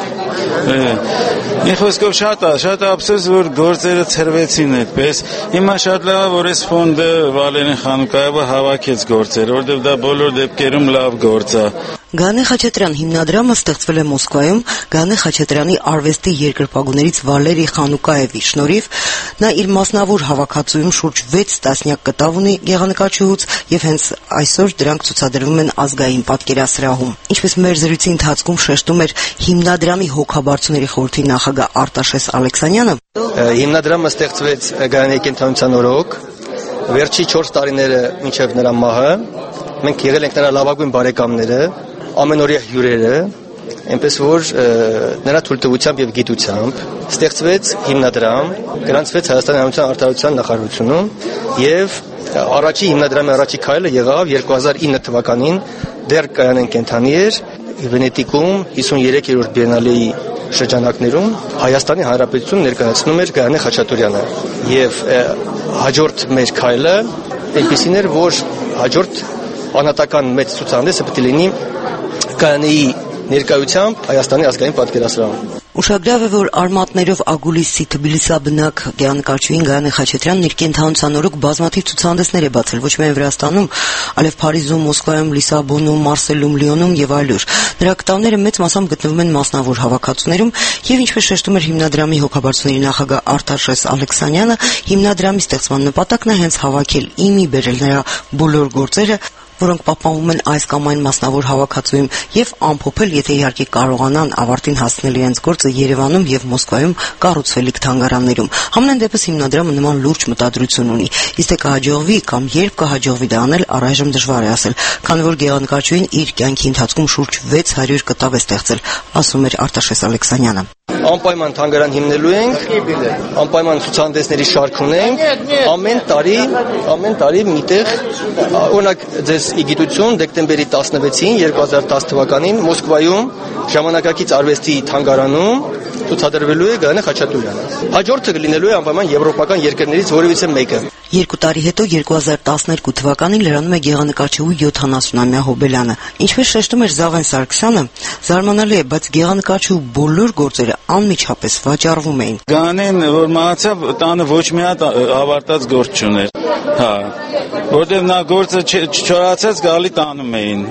Մի խոսքով շատ շատ ափսոս, որ գործերը ցրվեցին այդպես։ Հիմա շատ լավ է, որ այս ֆոնդը Վալերին Խանուկայովը հավաքեց գործերը, որովհետև դա բոլոր դեպքերում լավ գործ է։ Գայանե Խաչատրյան հիմնադրամը ստեղծվել է Մոսկվայում Գայանե Խաչատրյանի արվեստի երկրպագուներից Վալերի Խանուկայևի շնորհիվ։ Նա իր մասնավոր հավաքածուում շուրջ վեց տասնյակ կտավ ունի գեղանկարչուհուց եւ հենց այսօր դրանք ցուցադրվում են Ազգային պատկերասրահում։ Ինչպես մեր զրույցի ընթացքում շեշտում էր հիմնադրամի հոգաբարձուների խորհրդի նախագահ Արտաշես Ալեքսանյանը, հիմնադրամը ստեղծվեց Գայանեի կենթանության օրոք, վերջի չորս տարիները մինչև նրա մահը մենք եղել ենք նրա լավագույն բարեկամները, ամենօրյա հյուրերը, այնպես որ նրա թույլտվությամբ եւ գիտությամբ ստեղծվեց հիմնադրամ, գրանցվեց Հայաստանի Հանրապետության արտադրության նախարարությունում եւ առաջի հիմնադրամի առաջի քայլը եղավ երկու հազար ինը թվականին, դեռ Գայանեն կենթանի էր Վենետիկում հիսուներորդ բիենալեի շրջանակներում Հայաստանի Հանրապետություն ներկայացնում էր Գայանե Խաչատրյանը եւ հաջորդ մեր քայլը այնպեսին էր, որ հաջորդ անհատական մեծ ցուցահանդեսը պետք է լինի Գայանեի ներկայությամբ Հայաստանի ազգային պատկերասրահում։ Ուշագրավ է, որ արմատներով Ագուլիսի Թբիլիսաբնակ գեղանկարչուհին Գայանե Խաչատրյանն իր կենթանության օրոք բազմաթիվ ցուցահանդեսներ է բացել ոչ միայն Վրաստանում, այլև Փարիզում, Մոսկվայում, Լիսաբոնում, Մարսելում, Լիոնում եւ այլուր։ Նրա կտավները մեծ մասամբ գտնվում են մասնավոր հավաքածուներում եւ ինչպես շեշտում էր հիմնադրամի հոգաբարձուների նախագահ Արտաշես Ալեքսանյանը, հիմնադրամի ստեղծման նպատակն է հենց հավաքել իմի բերել նրա բոլոր գործերը, որոնք պահպանվում են այս կամ այն մասնավոր հավաքածուում եւ ամփոփել, եթե իհարկե կարողանան ավարտին հասնել իրենց գործը Երևանում եւ Մոսկվայում կառուցվելիք թանգարաններում։ Համենայն դեպս հիմնադրամը նման լուրջ մտադրություն ունի։ Իսկ թե կհաջողվի կամ երբ կհաջողվի դա անել, առայժմ դժվար է ասել, քանի որ գեղանկարչուհին իր կյանքի ընթացքում շուրջ վեց հարյուր կտավ է ստեղծել, ասում էր Արտաշես Ալեքսանյանը։ Անպայման թանգարան հիմնելու ենք, անպայման ցուցահանդեսների շարք ունենք, ամեն տարի, ամեն տարի միտեղ, օրինակ ձեզ իգիտություն դեկտեմբերի տասնվեցին երկու հազար տասը թվականին Մոսկվայում ժամանակակից արվեստի թանգարանում ցուցադրվելու է Գայանե Խաչատրյանը։ Հաջորդը կլինելու է անպայման եվրոպական երկրներից որևիցե մեկը։ Երկու տարի հետո երկու հազար տասներկու թվականին լրանում է գեղանկարչուհու յոթանասունամյա հոբելյանը։ Ինչպես շեշտում էր Զավեն Սարգսյանը, զարմանալի է, բայց գեղանկարչուհու բոլոր գործերը անմիջապես վաճառվում էին։ Գայանեն, որ մահացավ, տանը ոչ մի հատ ավարտած գործ չուներ։ Հա, որտեղ նա գործը չչորացած գալի տանում էին։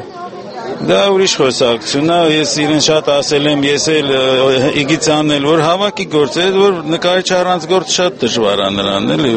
Դա ուրիշ խոսակցություն է, ես իրեն շատ ասել եմ, ես էլ իգիցանն էլ, որ հավաքի գործեր, որ նկարիչ առանց գործ շատ դժվար է նրան, էլի։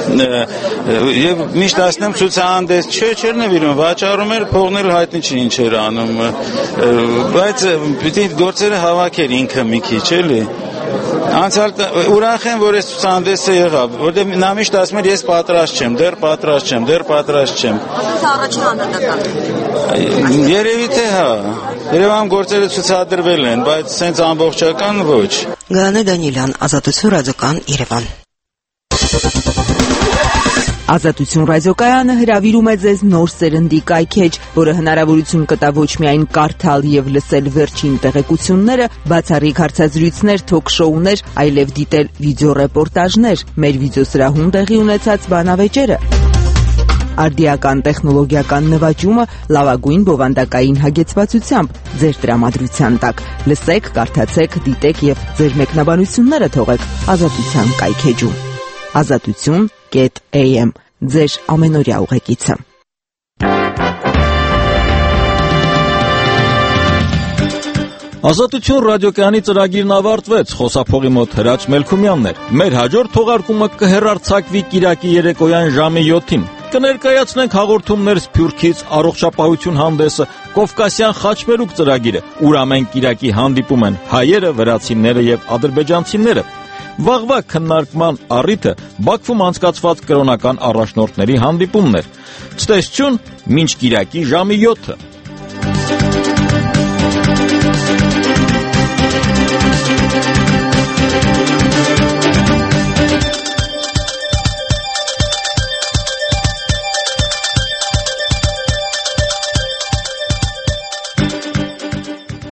Եվ միշտ ասնեմ ցուցահանդես, չէ, չէր նվիրում, վաճառում էր, փողն էլ հայտնի չի ինչ էր անում, բայց պիտի գործերը հավաքեր ինքը մի քիչ, էլի։ Անցյալ ուրախ եմ, որ այս ցուցահանդեսը եղավ, որտեղ նա միշտ ասում էր ես պատրաստ չեմ, դեռ պատրաստ չեմ, դեռ պատրաստ չեմ։ Դա առաջին անհատական։ Երևի թե հա։ Երևանում գործերը ցուցադրվել են, բայց սենց ամբողջական ոչ։ Գանե Դանիելյան, Ազատություն ռադիոկայան, Երևան։ Ազատություն ռադիոկայանը հրավիրում է ձեզ նոր սերնդի կայքեջ, որը հնարավորություն կտա ոչ միայն կարդալ եւ լսել վերջին տեղեկությունները, բացառիկ հարցազրույցներ, թոք-շոուներ, այլև դիտել վիդեոռեպորտաժներ, մեր վիդեոսրահում տեղի ունեցած բանավեճերը։ Արդիական տեխնոլոգիական նվաճումը լավագույն բովանդակային հագեցվածությամբ ձեր տրամադրության տակ։ Լսեք, կարդացեք, դիտեք եւ ձեր մեկնաբանությունները թողեք Ազատության կայքեջում։ Ազատություն կետ էյ էմ ձեր ամենօրյա ուղեկիցը։ Ազատություն ռադիոկայանի ծրագիրն ավարտվեց, խոսափողի մոտ Հրաչ Մելքումյանն էր։ Մեր հաջորդ թողարկումը կհեռարձակվի կիրակի երեկոյան ժամի յոթին։ Կներկայացնենք հաղորդումներ Սփյուռքից, առողջապահություն հանդեսը, Կովկասյան խաչմերուկ ծրագիրը, ուր ամեն կիրակի հանդիպում են հայերը, վրացիները եւ ադրբեջանցիները։ Վաղվա քննարկման առիթը Բաքվում անցկացված կրոնական առաջնորդների հանդիպումն էր։ Ցտեսություն, մինչ կիրակի ժամի յոթը։